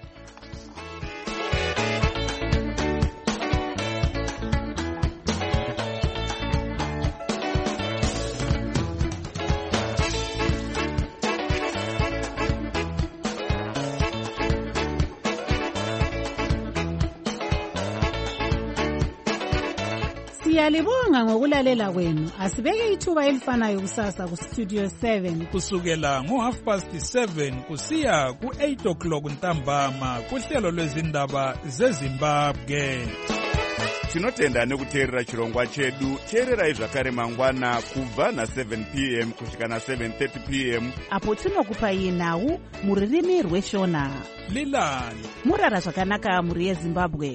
Siyalibonga ngokulalela kwenu. Asibeke ithuba elifanayo kusasa ku Studio 7 kusukela ngo7:30 kusiya ku8 o'clock ntambama kuhlelo lwezindaba zeZimbabwe. Tinotenda nekuteerera chirongwa chedu. Teererai zvakare mangwana kubva na7 p.m. kusvika na7:30 p.m. apo tinokupai nhau muririmi rweshona. Lilale murara zvakanaka muri yeZimbabwe.